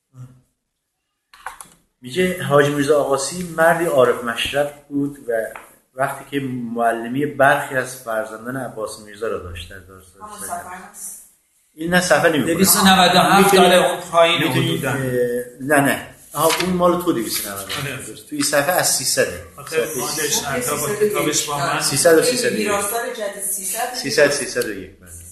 میگه حاجی میرزا آقاسی مردی عارف مشرب بود و وقتی که معلمی برخی از فرزندان عباس میرزا را داشت در دارستان این نه صفحه نمی‌کنه دویست و نود و هفت داره اون پایین حدودا نه نه آها اون مال تو دویست و نود و هفت توی صفحه از سیصد آخه مالش عطا با کتابش با من سیصد و سیصد میراثدار جدید سیصد سیصد سیصد و یک.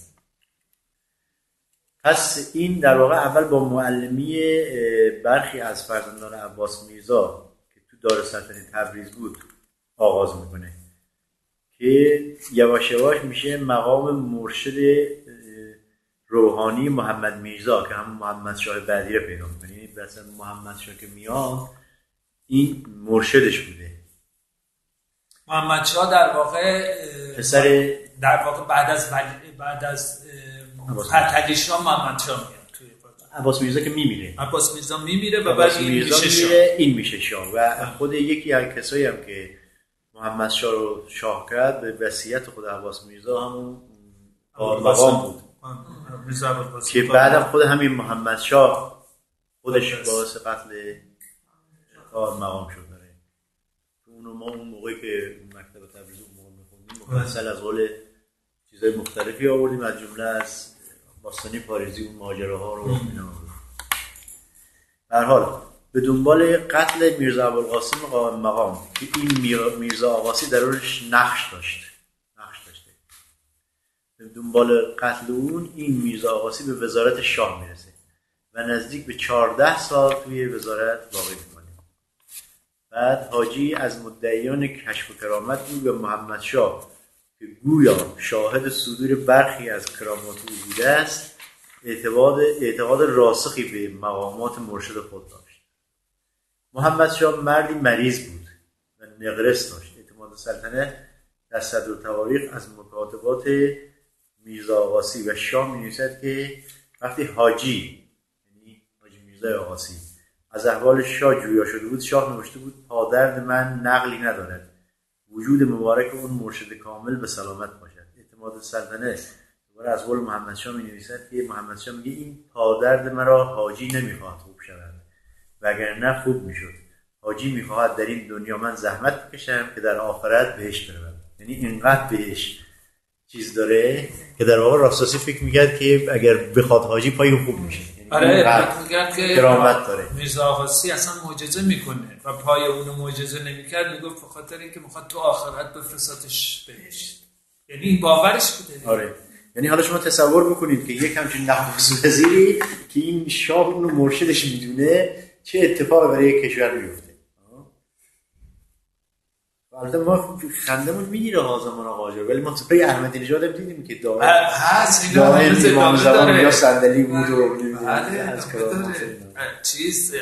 پس این در واقع اول با معلمی برخی از فرزندان عباس میرزا که تو دارالسلطنه تبریز بود آغاز میکنه که یواش یواش میشه مقام مرشد روحانی محمد میرزا که هم محمد شاه بعدی رو پیدا میکنه. یعنی مثلا محمد شاه که میاد این مرشدش بوده. محمد شاه در واقع پسر در واقع بعد از بعد از فتحعلی شاه محمد شاه میاد توی عباس میرزا که میمیره. عباس میرزا میمیره و بعد این میشه شاه. این میشه شاه و خود یکی از کسایی هم که محمد شاه رو شاه کرد به وصیت خود عباس میرزا همون مقام بود که بعدم خود همین محمد شاه خودش باعث قتل کار مقام شد. داره اونو ما اون موقعی که مکتب تبریز اون موقع میخوندیم مفصل از قول چیزای مختلفی آوردیم، از جمله از باستانی پاریزی اون ماجراها رو اینا. به هر حال به دنبال قتل میرزا ابوالقاسم قائم مقام که این میرزا آقاسی درش نقش داشت نقش داشته دنبال قتل اون این میرزا آقاسی به وزارت شاه میرسه و نزدیک به چهارده سال توی وزارت باقی میکنه. بعد حاجی از مدعیان کشف و کرامت بود و محمد شاه که گویا شاهد صدور برخی از کرامات او بوده است اعتقاد اعتقاد راسخی به مقامات مرشد خود داشت. محمد شاه مردی مریض بود و نقرس داشت. اعتماد سلطنه در صدر تواریخ از مکاتبات میرزا آقاسی و شاه می‌نویسد که وقتی حاجی یعنی حاجی میرزا آقاسی از احوال شاه جویا شده بود، شاه نوشته بود پادرد من نقلی ندارد، وجود مبارک اون مرشد کامل به سلامت باشد. اعتماد سلطنه دوباره از قول محمد شاه می‌نویسد که محمد شاه میگه این پادرد مرا حاجی نمی‌خواهد خوب شود وگرنه خوب میشد. حاجی می‌خواهد در این دنیا من زحمت بکشم که در آخرت بهش بروم. یعنی اینقدر بهش چیز داره که در واقع راستاسی فکر می‌کرد که اگر بخواد حاجی پای خوب میشه. آره میگن که کرامت داره. میرزا آقاسی اصلا معجزه میکنه و پای اونو معجزه نمیکرد، میگفت به خاطر اینکه میخواد تو آخرت بفرستاتش بهشت. یعنی این باورش بوده. آره یعنی حالا شما تصور میکنید که یک همچین نخست وزیری که این شاه اونو مرشدش میدونه چه اتفاقی برای کشور میفته. البته ما خندمون میگیره ها زمان آقا جا، ولی ما تو پی احمدی نژاد هم دیدیم که دائم هست اینا هنوز امام زمان یا صندلی بود و از کرامات چیز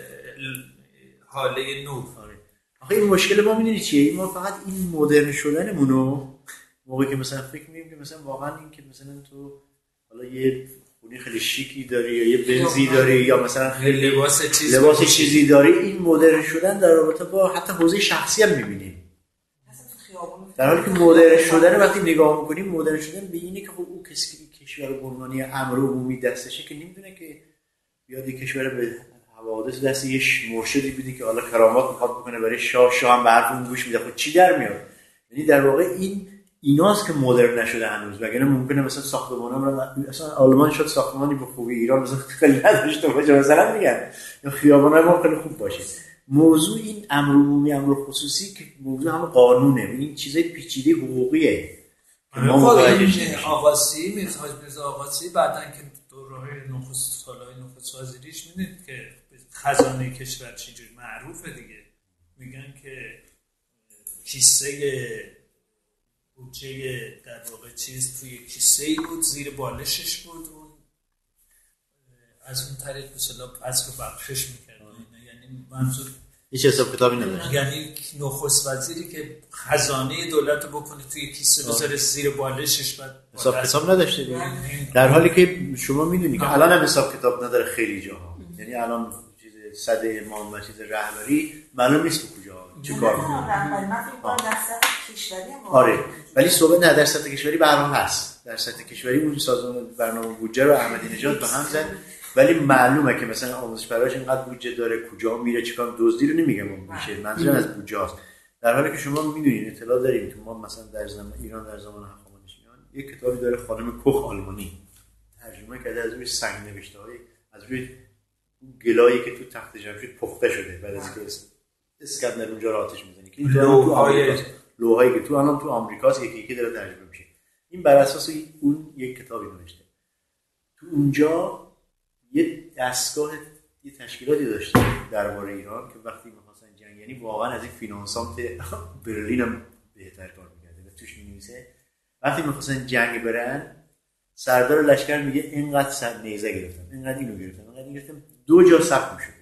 حاله نور. آخه این مشکل ما میدونی چیه؟ ما فقط این مدرن شدنمونو موقعی که مثلا فکر می‌کنیم که مثلا واقعا این که مثلا تو حالا یه خونه خیلی شیکی داری یا یه بنزی داری یا مثلا خیلی لباس چیزی لباس چیزی داری، این مدرن شدن در رابطه با حتی حوزه شخصی هم می‌بینیم. در حالی که مدرن شدن وقتی نگاه می‌کنیم مدرن شدن به اینه که خب اون کسی که کشور برمانی امر عمومی دستشه که نمی‌دونه که بیاد یک کشور به حوادث دست یه مرشدی بده که حالا کرامات می‌خواد بکنه برای شاه، شاه هم به حرف اون گوش میده. خب چی در میاد؟ یعنی در واقع این ایناست که مدرن نشده هنوز. وگرنه ممکنه مثلا ساختمانام رو مثلا آلمان شد ساختمانی به خوبی ایران مثلا خیلی نداشته باشه مثلا میگن یا خیابانای ما خیلی خوب باشه. موضوع این امر عمومی امر خصوصی که موضوع هم قانونه، این چیزای پیچیده حقوقیه. ما متوجه آقاسی میرزا آقاسی بعدن که دوره نخست سالهای نخست وزیریش میدید که خزانه کشور چجوری معروفه دیگه، میگن که کیسه بودجه در واقع چیز توی کیسه‌ای بود زیر بالشش بود، اون از اون طریق به اصطلاح پس رو بخشش می‌کرد. یعنی منظور هیچ حساب کتابی نداره. یعنی نخست وزیری که خزانه دولت رو بکنه توی کیسه بذاره زیر بالشش، بعد حساب کتاب نداشته دیگه. در حالی که شما میدونید که الان هم حساب کتاب نداره خیلی جاها. یعنی الان چیز صد امام و چیز رهبری معلوم نیست کجا چه کار می‌کنه. آره ولی صحبت نه در سطح کشوری به هر حال هست. در سطح کشوری اون سازمان برنامه بودجه رو احمدی نژاد به هم زد، ولی معلومه که مثلا آموزش پرورش اینقدر بودجه داره، کجا میره چیکار، دزدی رو نمیگم اون میشه، منظورم از بودجه است. در حالی که شما میدونید اطلاع داریم که ما مثلا در زمان ایران در زمان هخامنشیان یک کتابی داره خانم کوخ آلمانی ترجمه کرده از روی سنگ نوشته‌های از روی گلایی که تو تخت جمشید پخته شده بعد از که اسکندر اونجا رو آتش میزنه که این لوح‌های لوحایی که تو الان تو آمریکاست یکی یکی داره ترجمه میشه. این بر اساس اون یک کتابی نوشته. تو اونجا یه دستگاه یه تشکیلاتی داشته درباره ایران که وقتی می‌خواستن جنگ، یعنی واقعا از این فینانسانت برلین هم بهتر کار می‌کرده و توش می‌نویسه وقتی می‌خواستن جنگ برن سردار لشکر میگه اینقدر سر نیزه گرفتم، اینقدر اینو گرفتم، اینقدر اینو گرفتم، دو جا سقف می‌شد.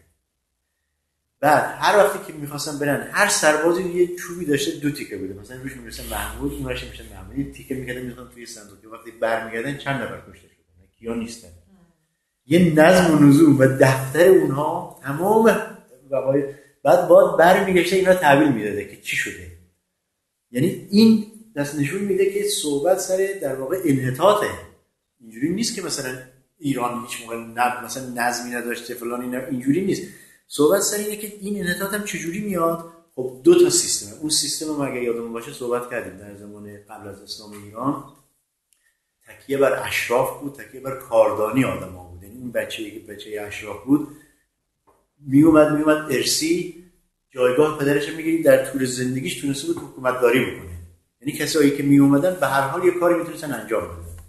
بعد هر وقتی که می‌خواستن برن هر سربازی یه چوبی داشته دو تیکه بوده، مثلا روش می‌نویسن محمود، اون روش میشه محمود، یه تیکه می‌کردن می‌ذاشتن توی صندوق که وقتی برمیگردن چند نفر کشته شدن کیا نیستن. یه نظم و نظم و دفتر اونها تمام وقایع بعد باید برمیگشته اینا تحویل میداده که چی شده. یعنی این دست نشون میده که صحبت سر در واقع انحطاطه. اینجوری نیست که مثلا ایران هیچ موقع نه مثلا نظمی نداشته فلان، اینا اینجوری نیست. صحبت سر اینه که این انحطاط هم چجوری میاد. خب دو تا سیستم، اون سیستم رو مگه یادمون باشه صحبت کردیم در زمان قبل از اسلام ایران تکیه بر اشراف بود، تکیه بر کاردانی آدم‌ها بود. یعنی این بچه‌ای که بچه اشراف بود میومد میومد ارسی جایگاه پدرش رو میگیرید در طول زندگیش تونسته بود حکومت داری بکنه. یعنی کسایی که میومدن به هر حال یه کاری میتونستن انجام بدن.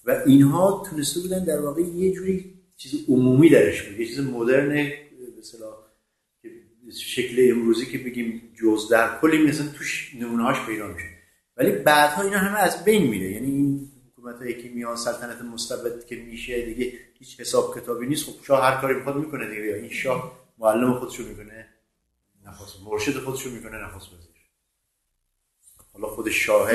و اینها تونسته بودن در واقع یه جوری چیز عمومی درش بود، یه چیز مدرن به اصطلاح که شکل امروزی که بگیم جز در کلی مثلا توش نمونه‌هاش پیدا میشه. ولی بعدها اینا همه از بین میره. یعنی این حکومتایی که میان سلطنت مستبد که میشه دیگه هیچ حساب کتابی نیست. خب شاه هر کاری میخواد میکنه دیگه. این شاه معلم خودشو میکنه نخواست، مرشد خودشو میکنه نخواست وزیر. حالا خود شاه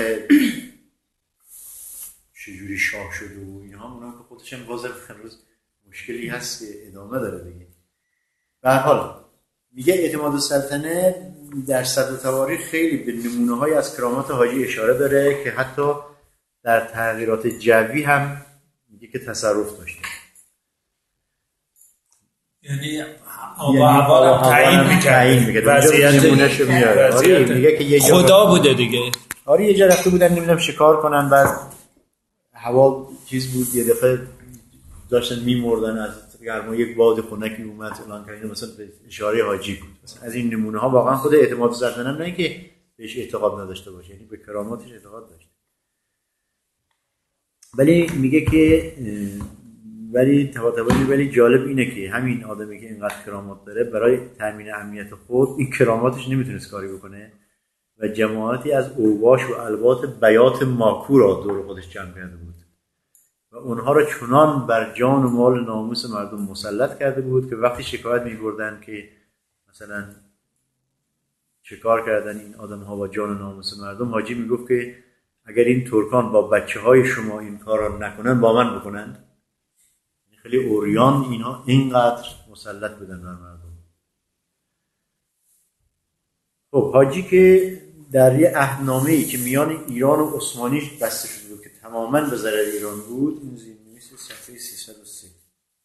چجوری شاه شده و اینها اونا که خودش هم بازم هنوز مشکلی هست که ادامه داره دیگه. به هر حال میگه اعتماد السلطنه در صدر تواریخ خیلی به نمونه‌های از کرامات حاجی اشاره داره که حتی در تغییرات جوی هم میگه که تصرف داشته. یعنی آب و هوا هم تعیین می‌کرد. وضعیت نمونه‌شو میاره. آره میگه که یه خدا بوده دیگه. آره یه جا رفته بودن نمیدونم شکار کنن، بعد هوا چیز بود، یه دفعه داشتن میمردن از گرما، یک باد خنکی اومد اعلان کردن مثلا به اشاره حاجی بود. مثلا از این نمونه ها واقعا خود اعتماد السلطنه نه که بهش اعتقاد نداشته باشه، یعنی به کراماتش اعتقاد داشته. ولی میگه که ولی طبعا ولی جالب اینه که همین آدمی که اینقدر کرامات داره برای تامین امنیت خود این کراماتش نمیتونست کاری بکنه و جماعتی از اوباش و البات بیات ماکو را دور خودش جمع کرده بود و اونها را چنان بر جان و مال و ناموس مردم مسلط کرده بود که وقتی شکایت می‌بردن که مثلا شکار کردن این آدم‌ها با جان و ناموس مردم، حاجی میگفت که اگر این ترکان با بچه‌های شما این کار را نکنن با من بکنند. خیلی اوریان اینها اینقدر مسلط بودن بر مردم. خب حاجی که در یه عهدنامه‌ای که میان ایران و عثمانی بسته شده بود که تماماً به ضرر ایران بود، این زیرنویس صفحه سیصد و سه.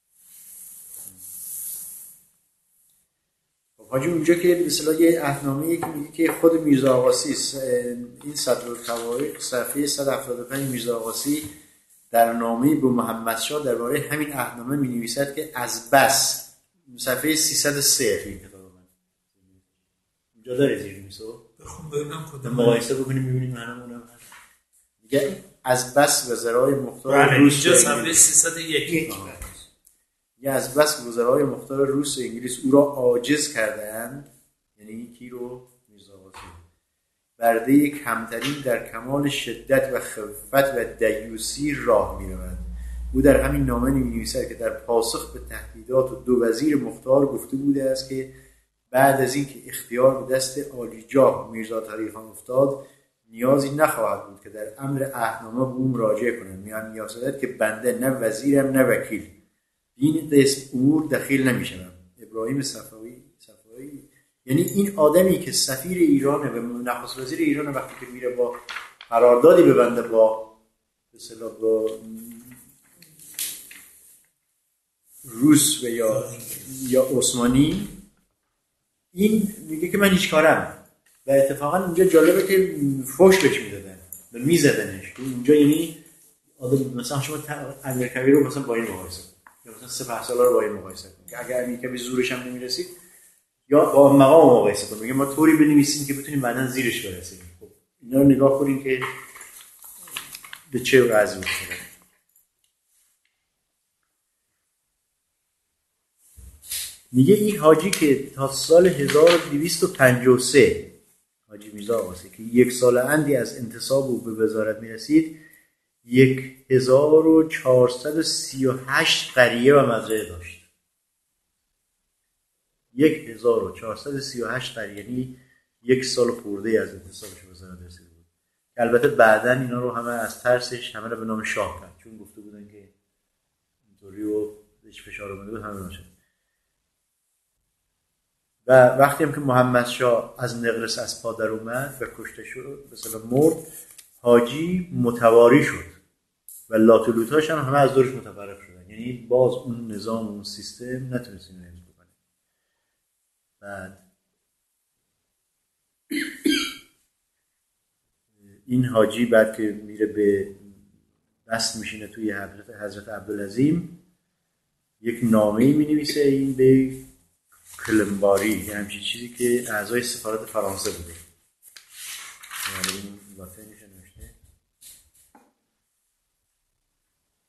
خب حاجی اونجا که به اصطلاح یه عهدنامه‌ای که میگه که خود میرزا آقاسی، این صدر التواریخ صفحه صد و هفتاد و پنج، میرزا آقاسی در نامه‌ای به محمد شاه درباره همین عهدنامه می‌نویسد که از بس، صفحه سیصد و سه این کتاب من اونجا داره زیرنویسو بخون ببینم کدوم مقایسه بکنیم ببینیم منمونم میگه از بس وزرای مختار روس اینجا صفحه سیصد و یک میگه از بس وزرای مختار روس و انگلیس او را عاجز کردند، یعنی کی رو؟ میرزا آقاسی، برده کمترین در کمال شدت و خفت و دیوسی راه می‌رود. او در همین نامه می‌نویسد که در پاسخ به تهدیدات دو وزیر مختار گفته بوده است که بعد از اینکه اختیار به دست عالیجاه میرزا تغییر خان افتاد نیازی نخواهد بود که در امر عهدنامه به او مراجعه کنند، میان می‌آساید که بنده نه وزیرم نه وکیل این قسم امور دخیل نمی‌شوم. ابراهیم صفوی صفوی یعنی این آدمی که سفیر ایرانه و نخست وزیر ایرانه، وقتی که میره با قراردادی ببنده با به اصطلاح با روس و یا یا عثمانی، این میگه که من هیچ کارم. و اتفاقا اونجا جالبه که فوش بهش میدادن و میزدنش اونجا. یعنی آدم مثلا شما امیرکبیر رو مثلا با این مقایسه یا مثلا سپهسالار رو با این مقایسه کنید که اگر امیرکبیر زورش هم نمیرسید یا با مقام مقایسه کنید، میگه ما طوری بنویسیم که بتونیم بعداً زیرش برسیم. خب اینا رو نگاه کنیم که به چه وضعی شده. میگه این حاجی که تا سال هزار و دویست و پنجاه و سه حاجی میرزا آقاسی که یک سال اندی از انتصاب او به وزارت میرسید، یک هزار و چهارصد و سی و هشت قریه و مزرعه داشت. یک هزار و چهارصد و سی و هشت قریه، یعنی یک سال خورده از انتصابش به وزارت رسیده بود. که البته بعداً اینا رو همه از ترسش همه رو به نام شاه کرد، چون گفته بودن که اینطوری و بهش فشار اومده بود همه ناشد. و وقتی هم که محمد شاه از نقرس از پا در اومد و کشته شد به اصطلاح مرد، حاجی متواری شد و لاتولوتاش هم همه از دورش متفرق شدن. یعنی باز اون نظام اون سیستم نتونست اینو حفظ بکنه. بعد این حاجی بعد که میره به دست میشینه توی حضرت حضرت عبدالعظیم، یک نامه‌ای می‌نویسه این به کلمباری، یعنی همچین چیزی که اعضای سفارت فرانسه بوده. یعنی این لاتینش نوشته.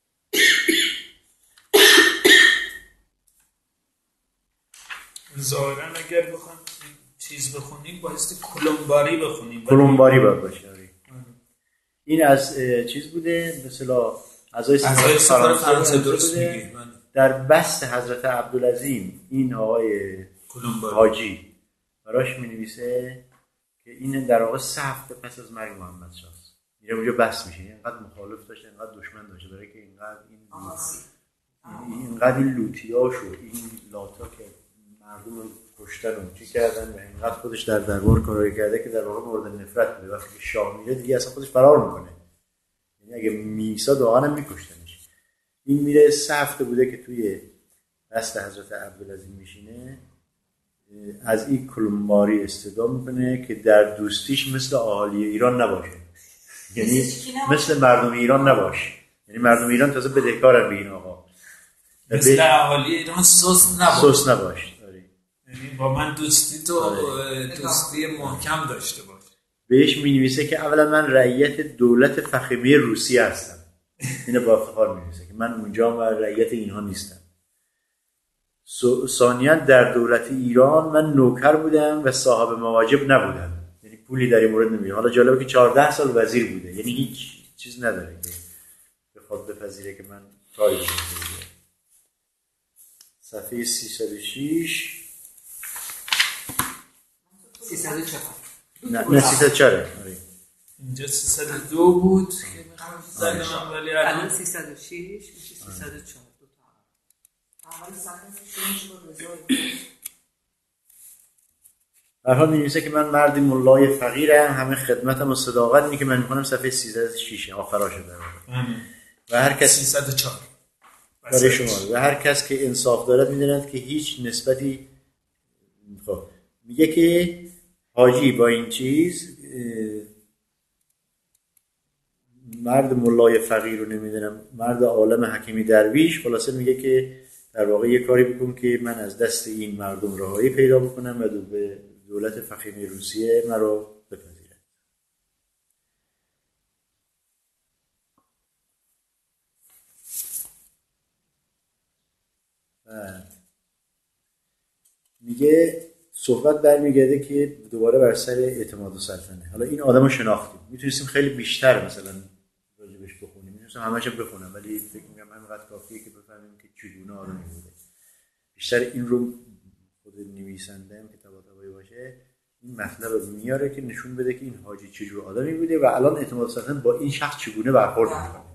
ظاهرا اگر بخوام چیز بخونیم بایستی کلمباری بخونیم. کلمباری باید باشه. این از چیز بوده مثلا اعضای سفاره فرانسه درست میگه. در بست حضرت عبدالعظیم این آقای حاجی براش می‌نویسه که این در واقع سه هفته پس از مرگ محمد شاه است. میره اونجا بس میشه. اینقدر مخالف داشته، اینقدر دشمن داشته، برای که اینقدر این اینقدر این لوتیاش و این لاتا که مردم رو کشتن و چی کردن و اینقدر خودش در دربار کارایی کرده که در واقع مورد نفرت بوده. وقتی که شاه میره دیگه اصلا خودش فرار میکنه. یعنی اگه میساد واقعا هم میکشتنش. این میره سه هفته بوده که توی دست حضرت عبدالعظیم میشینه، از این کلمباری استفاده میکنه که در دوستیش مثل اهالی ایران نباشه، یعنی مثل مردم ایران نباشه. یعنی مردم ایران تازه بدهکارن به این آقا، مثل اهالی ایران سست نباشه. سست نباشه. یعنی با من دوستی تو دوستی محکم داشته باش. بهش می‌نویسه که اولا من رعیت دولت فخیمه روسیه هستم. اینو با افتخار می‌نویسه که من اونجا و رعیت اینها نیستم. ثانیاً در دولت ایران من نوکر بودم و صاحب مواجب نبودم، یعنی پولی در این مورد نمی‌گیرم. حالا جالبه که چهارده سال وزیر بوده، یعنی هیچ چیز نداره که بخواد بپذیره که من کاری بکنم. صفحه سیصد و شش سیصد و چهار نه نه سیصد و چهار اینجا سیصد و دو بود که میخوام زدم ولی الان سیصد و شش میشه سیصد و چهار دو تا اول صفحه شش بود رضایی. در حال می‌نویسه که من مردی ملای فقیرم، همه خدمتم و صداقت اینه که من می‌کنم. صفحه سیصد و شش آخرش شده و هر کس سیصد و چهار برای شما و هر کس که انصاف دارد می‌داند که هیچ نسبتی خب میگه که حاجی با این چیز مرد ملای فقیر رو نمیدونم مرد عالم حکیمی درویش، خلاصه میگه که در واقع یه کاری بکن که من از دست این مردم رهایی پیدا بکنم و به دولت فخیمه روسیه من رو بپذیرن. میگه صحبت برمیگرده که دوباره بر سر اعتماد السلطنه. حالا این آدمو شناختیم، میتونستیم خیلی بیشتر مثلا راجبش بخونیم، میتونستم همه‌اش بخونم ولی فکر می‌کنم همینقدر کافیه که بفهمیم که چگونه آدمی بوده. بیشتر این رو خود نویسنده هم که طباطبایی باشه این مطلب رو میاره که نشون بده که این حاجی چجور آدمی بوده و الان اعتماد السلطنه با این شخص چگونه برخورد می‌کنه.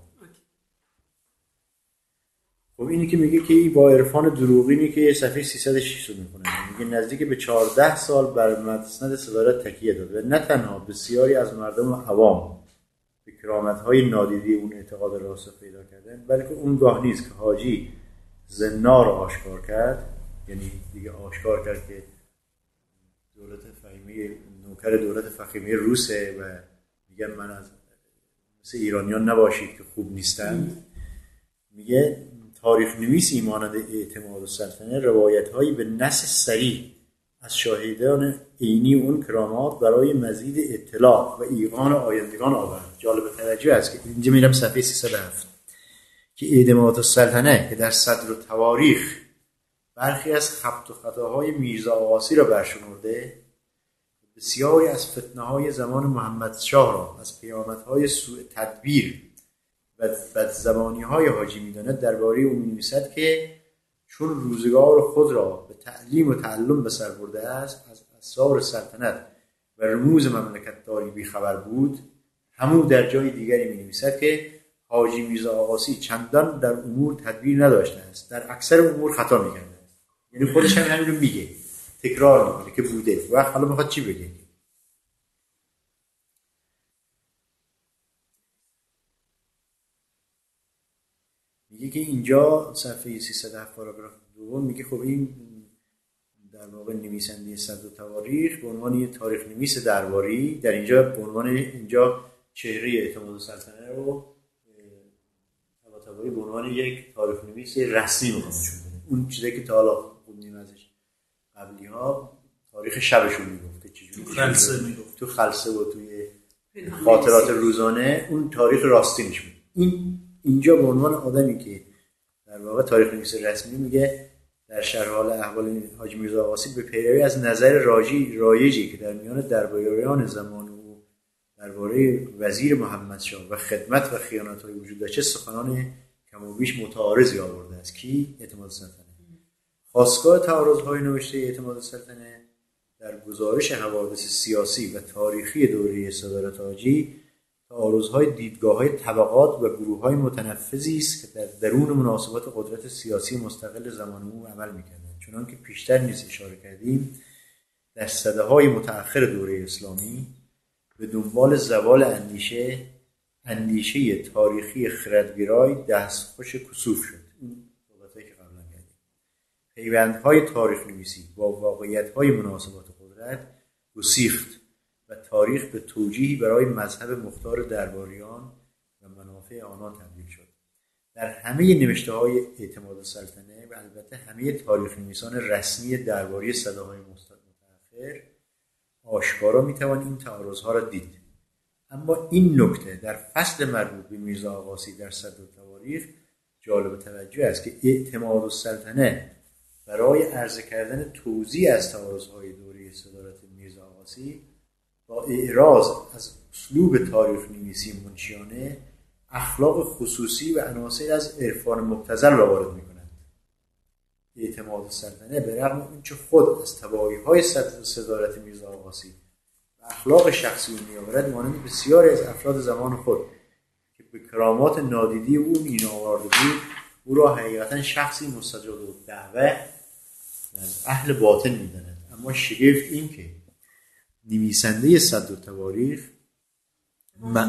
خب اینی که میگه که این با عرفان دروغینی که صفحه سیصد و شش رو میکنه، میگه نزدیک به چهارده سال بر مسند صدارت تکیه داد و نه تنها بسیاری از مردم عوام به کرامت‌های نادیده اون اعتقاد راسخ پیدا کردن، بلکه اون گاه نیست که حاجی زنا رو آشکار کرد، یعنی دیگه آشکار کرد که دولت فخیمه نوکر دولت فخیمه روسه و میگن من از مثل ایرانیان نباشید که خوب نیستند. میگه تاریخ نویسی مانند اعتماد السلطنه روایت‌هایی به نص صریح از شاهدان عینی اون کرامات برای مزید اطلاع و ایقان آیندگان آورد. جالب توجه است که اینجا میرم صفحه سیصد و هفت که اعتماد السلطنه که در صدر تواریخ برخی از خبط و خطاهای میرزا آقاسی را برشمرده، بسیاری از فتنه‌های زمان محمد شاه را از پیامدهای سوء تدبیر و بدزبانی‌های حاجی می‌داند، درباره او می‌نویسد که چون روزگار خود را به تعلیم و تعلم به سر برده است، از اسرار سلطنت و رموز مملکت‌داری بی‌خبر بود. همو در جای دیگری می‌نویسد که حاجی میرزا آقاسی چندان در امور تدبیر نداشته است، در اکثر امور خطا می‌کرده است. یعنی خودش هم همین رو میگه، تکرار می‌کنه که بوده. و حالا می‌خواد چی بگه؟ میگه که اینجا صفحه سیصد و هفت پاراگراف دوم میگه خب این در واقع نویسنده صدر تواریخ به عنوان یه تاریخ نویس درباری در اینجا به عنوان اینجا چهره اعتماد السلطنه رو طباطبایی به عنوان یک تاریخ نویس رسمی میخواد نشون بده. اون چیزی که تا حالا خوندیم ازش قبلی ها تاریخ شبشون میگفت که چجوری خلسه میگفت تو خلسه و توی خاطرات روزانه اون تاریخ راستی نشون. این اینجا به عنوان آدمی که در واقع تاریخ نویس رسمی میگه در شرح حال احوال حاجی میرزا آقاسی به پیروی از نظر راجی رایجی که در میان درباریان زمان او درباره وزیر محمدشاه و خدمت و خیانت‌های وجود داشت سخنان کم و بیش متعارضی آورده است. کی؟ اعتماد السلطنه. خاستگاه تعارض‌های نوشته اعتماد السلطنه در گزارش حوادث سیاسی و تاریخی دوره صدارت حاجی تعارض‌های دیدگاه‌های طبقات و گروه‌های متنفذی است که در درون مناسبات قدرت سیاسی مستقل زمان او عمل می‌کردند. چنانکه پیشتر نیز اشاره کردیم در سده‌های متأخر دوره اسلامی به دنبال زوال اندیشه اندیشه تاریخی خردگرای دستخوش کسوف شد. این صحبتایی که قبلا کردیم. پیوندهای تاریخ نویسی با واقعیت‌های مناسبات قدرت گسیخت و تاریخ به توجیهی برای مذهب مختار درباریان و منافع آنان تبدیل شد. در همه نوشته‌های اعتماد السلطنه و البته همه تاریخ نویسان رسمی درباری سده‌های متأخر آشکارا می‌توان این تعارض‌ها را دید. اما این نکته در فصل مربوط به میرزا آقاسی در صدرالتواریخ جالب توجه است که اعتماد السلطنه برای عرضه کردن توضیح از تعارض‌های دوره صدارت میرزا آقاسی با اعراض از اسلوب تاریخ نویسی منشیانه اخلاق خصوصی و عناصر از عرفان مبتذل را وارد می‌کند. اعتماد السلطنه به رغم اینکه خود از تبعیض‌های صدارت میرزا آقاسی و اخلاق شخصی او می‌آورد، مانند بسیاری از افراد زمان خود که به کرامات نادیدی او مین آورده بود، او را حقیقتا شخصی مستجاب الدعوه و از اهل باطن می‌داند. اما شگفت این که نویسنده صدرالتواریخ من...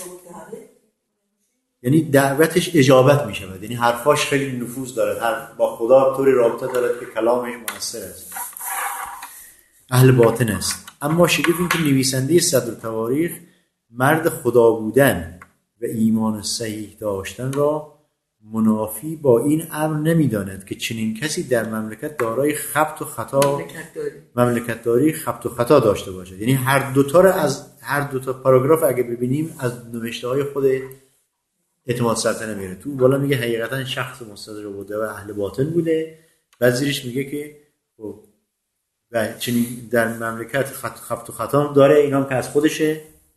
یعنی دعوتش اجابت می شود، یعنی حرفاش خیلی نفوذ دارد، هر با خدا طوری رابطه دارد که کلامش مؤثر است، اهل باطن است. اما شگفت این که نویسنده صدرالتواریخ مرد خدا بودن و ایمان صحیح داشتن را منافی با این امر نمی‌داند که چنین کسی در مملکت دارای خبط و خطا مملکت داری خبط و خطا داشته باشد. یعنی هر دوتا را از هر دوتا پاراگراف اگه ببینیم از نوشته‌های خود اعتماد السلطنه میره تو بالا میگه حقیقتا شخص مستضر بوده و اهل باطن بوده، بعد زیرش میگه که خب و چنین در مملکت خط خبط و خطا داره، اینا که از خودشه.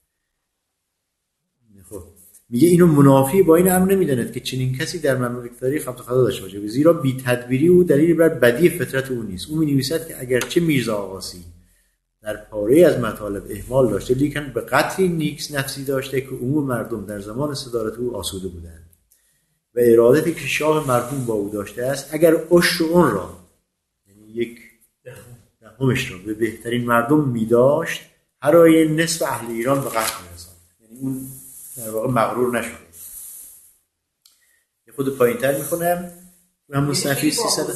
خب میگه اینو منافی با این امر نمیداند که چنین کسی در مملکت داری خبط و خطا داشته باشه، زیرا بی تدبیری او دلیل بر بدی فطرت او نیست. او می‌نویسد که اگرچه میرزا آقاسی در پاره از مطالب اهمال داشته، لیکن به قدری نیک نفسی داشته که عموم مردم در زمان صدارت او آسوده بودند و ارادتی که شاه مرحوم با او داشته است اگر عشر اون را، یعنی یک دهمش را به بهترین مردم می داشت، هر آیه نصف اهل ایران به قتل می رساند. یعنی اون در واقع مغرور نشده. یه خود پایین تر می خونم همون صفحه سیصد.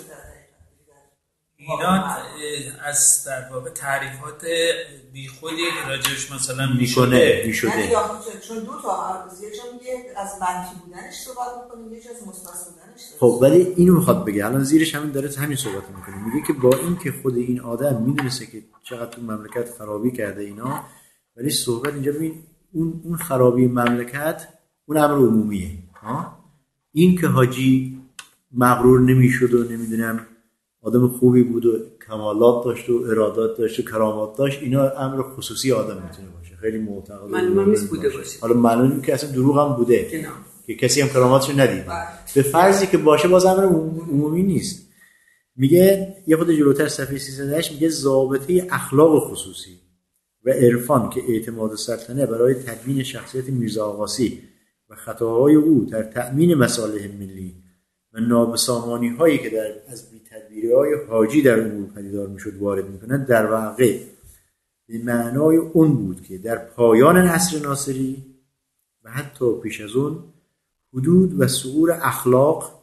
اینا از در واقع تعریفات بیخودی که راجعش مثلا میکنه میشده، یعنی چون دو تا یه چون میگه از منفی بودنش صحبت میکنه، یه از مثبت بودنش. خب ولی اینو میخواد بگه، الان زیرش همین داره همین صحبت میکنه، میگه که با این که خود این آدم میدونسته که چقدر تو مملکت خرابی کرده اینا، ولی صحبت اینجا ببین اون اون خرابی مملکت اون امر عمومیه. ها این که حاجی مغرور نمیشد و نمیدونم آدم خوبی بود و کمالات داشت و ارادات داشت و کرامات داشت، اینا امر خصوصی آدم میتونه باشه، خیلی معتقد معلومه نیست بوده باشه. حالا معلومه که اصلا دروغ هم بوده که, که کسی هم کراماتشو ندید، به فرضی که باشه باز امر عمومی نیست. میگه یه خود جلوتر صفحه سیصد و هشت میگه ضابطه اخلاق خصوصی و عرفان که اعتماد السلطنه برای تدوین شخصیت میرزا آقاسی و خطاهای او در تأمین مصالح ملی و نابسامانی هایی که در از بی‌تدبیری های حاجی در امور پدیدار میشد وارد میکنند، در واقع به معنای اون بود که در پایان عصر ناصری و حتی پیش از اون حدود و ثغور اخلاق،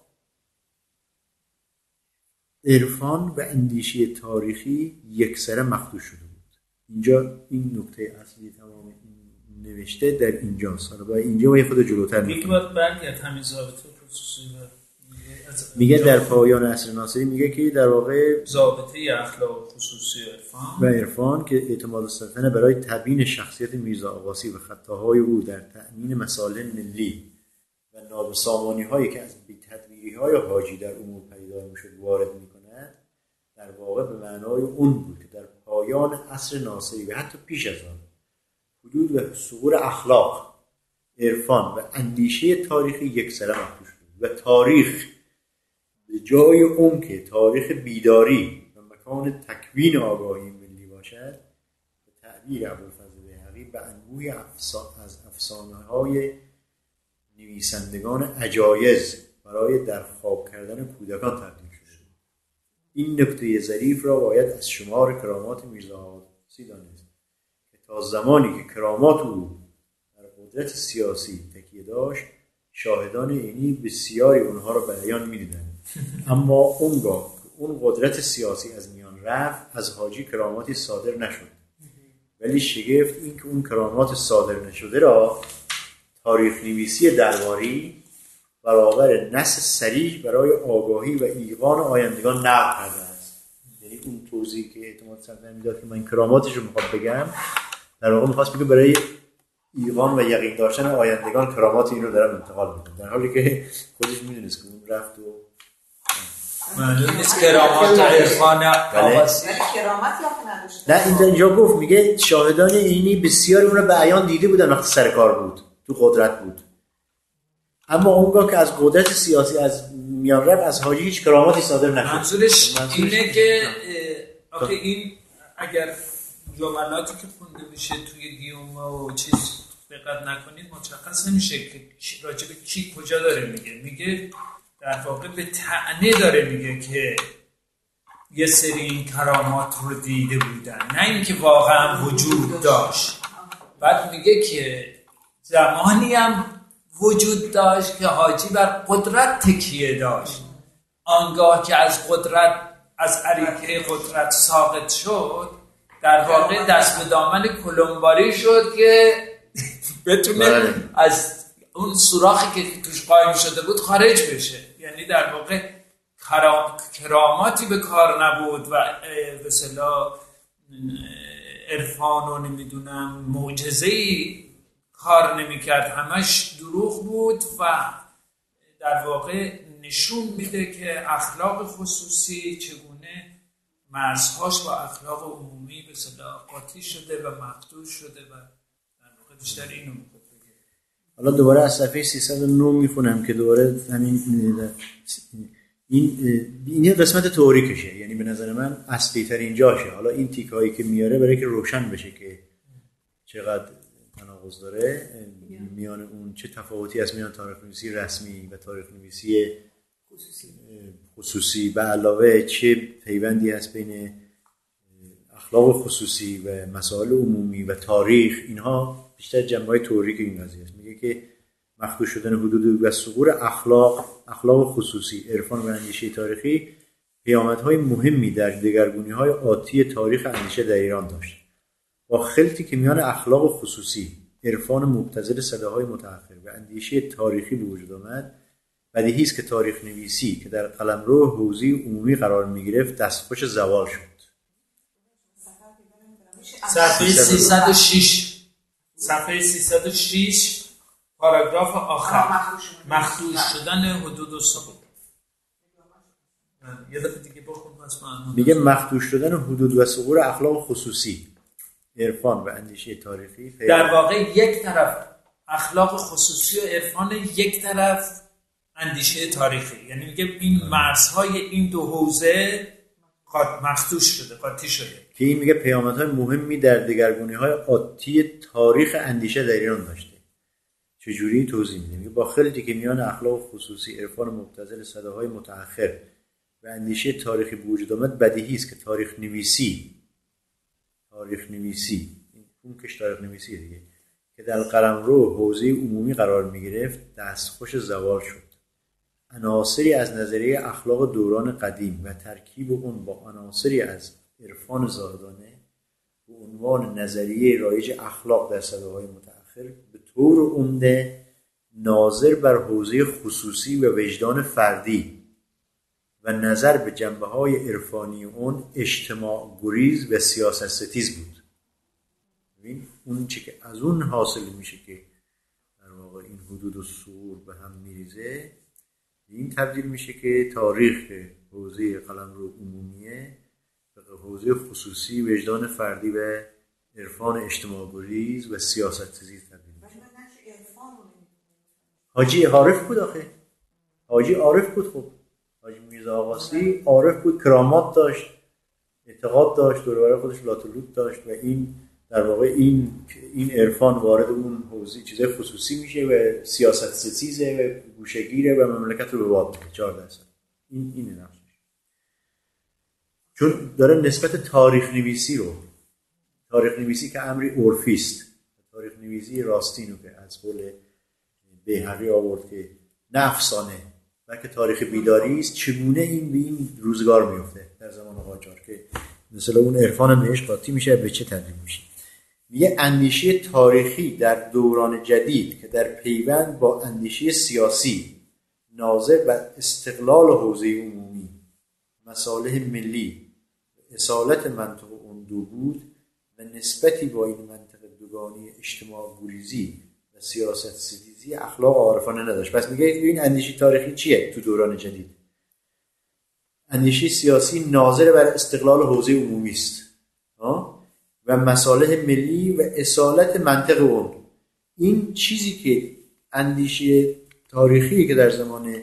عرفان و اندیشه تاریخی یکسره مخدوش شده بود. اینجا این نکته اصلی تمام این نوشته در اینجاست. حالا با اینجا ما خود جلوتر میگیم برگرد همین ضابطه خصوصی میگه در پایان عصر ناصری میگه که در واقع ضابطه اخلاق خصوصی عرفان و عرفان که اعتماد السلطنه برای تبیین شخصیت میرزا آقاسی و خطاهای او در تأمین مصالح ملی و نابسامانی هایی که از بی‌تدبیری های حاجی در امور پدیدار پدیدار میشد وارد میکند در واقع به معنای اون بود که در پایان عصر ناصری و حتی پیش از آن حدود و ظهور اخلاق، عرفان و اندیشه تاریخی یکسره مخدوش بود و تاریخ به جای اون که تاریخ بیداری و مکان تکوین آگاهی ملی باشد، به تعبیر ابوالفضل بیهقی به انبوهی از افسانه‌های نویسندگان عجایز برای در خواب کردن کودکان تبدیل شده. این نکته ظریف را باید از شمار کرامات میرزا عباسی دانست که تا زمانی که کرامات او در قدرت سیاسی تکیه داشت، شاهدان عینی بسیاری اونها را به عیان می‌دیدند. اما اونگاه که اون قدرت سیاسی از میان رفت، از حاجی کراماتی صادر نشد. ولی شگفت این که اون کرامات صادر نشده را تاریخ نویسی درباری برابر نص صریح برای آگاهی و ایقان آیندگان نقل کرده است. یعنی اون توضیحی که اعتماد سلطنه میداد که من کراماتش رو میخواد بگم، در واقع میخواست بگه برای ایقان و یقین داشتن آیندگان کرامات این رو دارم انتقال میدم، در حالی که خودش میدونست که اون رفت و معلوم نیست کرامات عرفان عباسی کرامت یا نداشته. نه اینجا گفت میگه شاهدان عینی بسیاری اون رو به عیان دیده بودن وقتی سر کار بود، تو قدرت بود. اما اونگاه که از قدرت سیاسی از میان رفت، از حاجی هیچ کراماتی صادر نشد. منظورش اینه که آخه این اگر جملاتی که خونده میشه توی گیومه و چیز دقت نکنید مشخص نمیشه که راجع به کی کجا داره میگه. میگه در واقع به طعنه داره میگه که یه سری این کرامات رو دیده بودن، نه اینکه واقعا وجود داشت. بعد میگه که زمانی هم وجود داشت که حاجی بر قدرت تکیه داشت، آنگاه که از قدرت از عریکه قدرت ساقط شد، در واقع دست به دامن کلمباری شد که بتونه از اون سوراخی که توش قایم شده بود خارج بشه. یعنی در واقع کراماتی به کار نبود و به اصطلاح عرفان و نمیدونم معجزه‌ای کار نمی‌کرد، همش دروغ بود و در واقع نشون میده که اخلاق خصوصی چگونه مرزهاش با اخلاق عمومی به اصطلاح قاطی شده و مخدوش شده و در واقع بیشتر اینو میخواد بگه. حالا دوباره از صفحه سیصد و نه میخونم که دوباره همین این این قسمت تئوریکشه، یعنی به نظر من اصلی ترین جاشه. حالا این تیکایی که میاره برای که روشن بشه که چقدر تناقض داره میان اون، چه تفاوتی از میان تاریخ نویسی رسمی و تاریخ نویسی خصوصی خصوصی به علاوه چه پیوندی هست بین اخلاق خصوصی و مسائل عمومی و تاریخ. اینها بیشتر جنبه‌های تئوریک این قضیه است. میگه که مخدوش شدن حدود و ظهور اخلاق اخلاق خصوصی، عرفان و اندیشه تاریخی پیامدهای مهمی در دگرگونی‌های آتی تاریخ اندیشه در ایران داشت. با خلطی که میان اخلاق خصوصی، عرفان مبتذل سده‌های متأخر و اندیشه تاریخی به وجود آمد، بدیهی است که تاریخ نویسی که در قلمرو حوزه عمومی قرار می‌گرفت دستخوش زوال شد. صفحه سیصد و شش صفحه سیصد و شش پاراگراف آخر، مخدوش شدن حدود و ثبوت. یه دفعه دیگه بخون پس من میگه مخدوش شدن حدود و ثبوت اخلاق خصوصی، عرفان و اندیشه تاریخی. در واقع یک طرف اخلاق خصوصی و عرفان، یک طرف اندیشه تاریخی. یعنی میگه این مرزهای این دو حوزه مخدوش شده، قاطی شده. که این میگه پیامدهای مهمی در دگرگونی‌های آتی تاریخ اندیشه در ایران داشته. چجوری توضیح میده؟ میگه با خلطی که میان اخلاق خصوصی، عرفان مبتذل سده‌های متأخر و اندیشه تاریخی به وجود آمد، بدیهی است که تاریخ نویسی تاریخ نویسی اون کش تاریخ نویسی دیگه که در قلمرو حوزه عمومی قرار میگرفت دستخوش زوال شد. عناصری از نظریه اخلاق دوران قدیم و ترکیب اون با عناصری از عرفان زاهدانه به عنوان نظریه رایج اخلاق در سده‌های متأخر به طور عمده ناظر بر حوزه خصوصی و وجدان فردی و نظر به جنبه‌های عرفانی اون اجتماع گریز و سیاست ستیز بود. ببین اون چی که از اون حاصل میشه که در واقع این حدود و سور به هم میریزه، این تبدیل میشه که تاریخ حوزه قلمرو عمومیه به حوزه خصوصی وجدان فردی و عرفان اجتماع گریز و سیاست سازی تبدیل میشه. حاجی عارف بود آخه، حاجی عارف بود. خب حاجی میرزا آقاسی عارف بود، کرامات داشت، اعتقاد داشت، دور و برای خودش لاتولوت داشت و این در واقع این این عرفان وارد اون حوزه چیزای خصوصی میشه و سیاست ستیزه و گوشه‌گیره و مملکت رو به باد می‌بره. چهارده سال این اینه نقشش، چون داره نسبت تاریخ نویسی رو، تاریخ نویسی که امری عرفی است، تاریخ نویسی راستینو که از قول بیهقی آورد که نه افسانه بلکه تاریخ بیداری است، چگونه این به این روزگار میفته در زمان قاجار که مثلا اون عرفان بهش قاطی میشه به چه تبدیل میشه. میگه اندیشه تاریخی در دوران جدید که در پیوند با اندیشه سیاسی ناظر بر استقلال حوزه عمومی، مصالح ملی، اصالت منطق اون دو بود و نسبتی با این منطق دوگانی اجتماع گریزی و سیاست ستیزی اخلاق عارفانه نداشت. پس میگه این اندیشه تاریخی چیه تو دوران جدید؟ اندیشه سیاسی ناظر بر استقلال حوزه عمومی است و مصالح ملی و اصالت منطق اون. این چیزی که اندیشه تاریخی که در زمان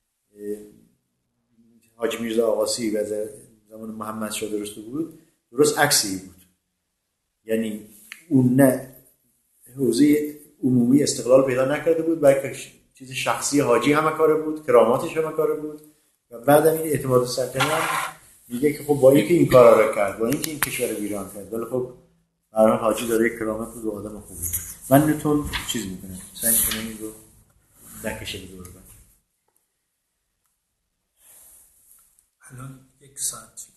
حاجی میرزا آقاسی و زمان محمد شاه درست بود، درست عکسی بود. یعنی اون نه حوزه عمومی استقلال پیدا نکرده بود بلکه چیز شخصی حاجی همه کاره بود، کراماتش همه کاره بود و بعد هم این اعتماد سلطنه هم میگه که خب با اینکه این کارا رو کرد، با اینکه این کشور رو ویران کرد، ولی خب برای حاجی داره کرامت بود و آدم خوبی. من نتون چیز میکنم سعی کنم این رو نکشه به دور بعد. الان یک ساعت شد.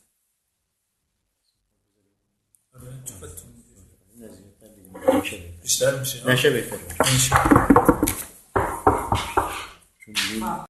آره چقدر میشه؟ بیشتر میشه؟ نشه بهتر. میشه.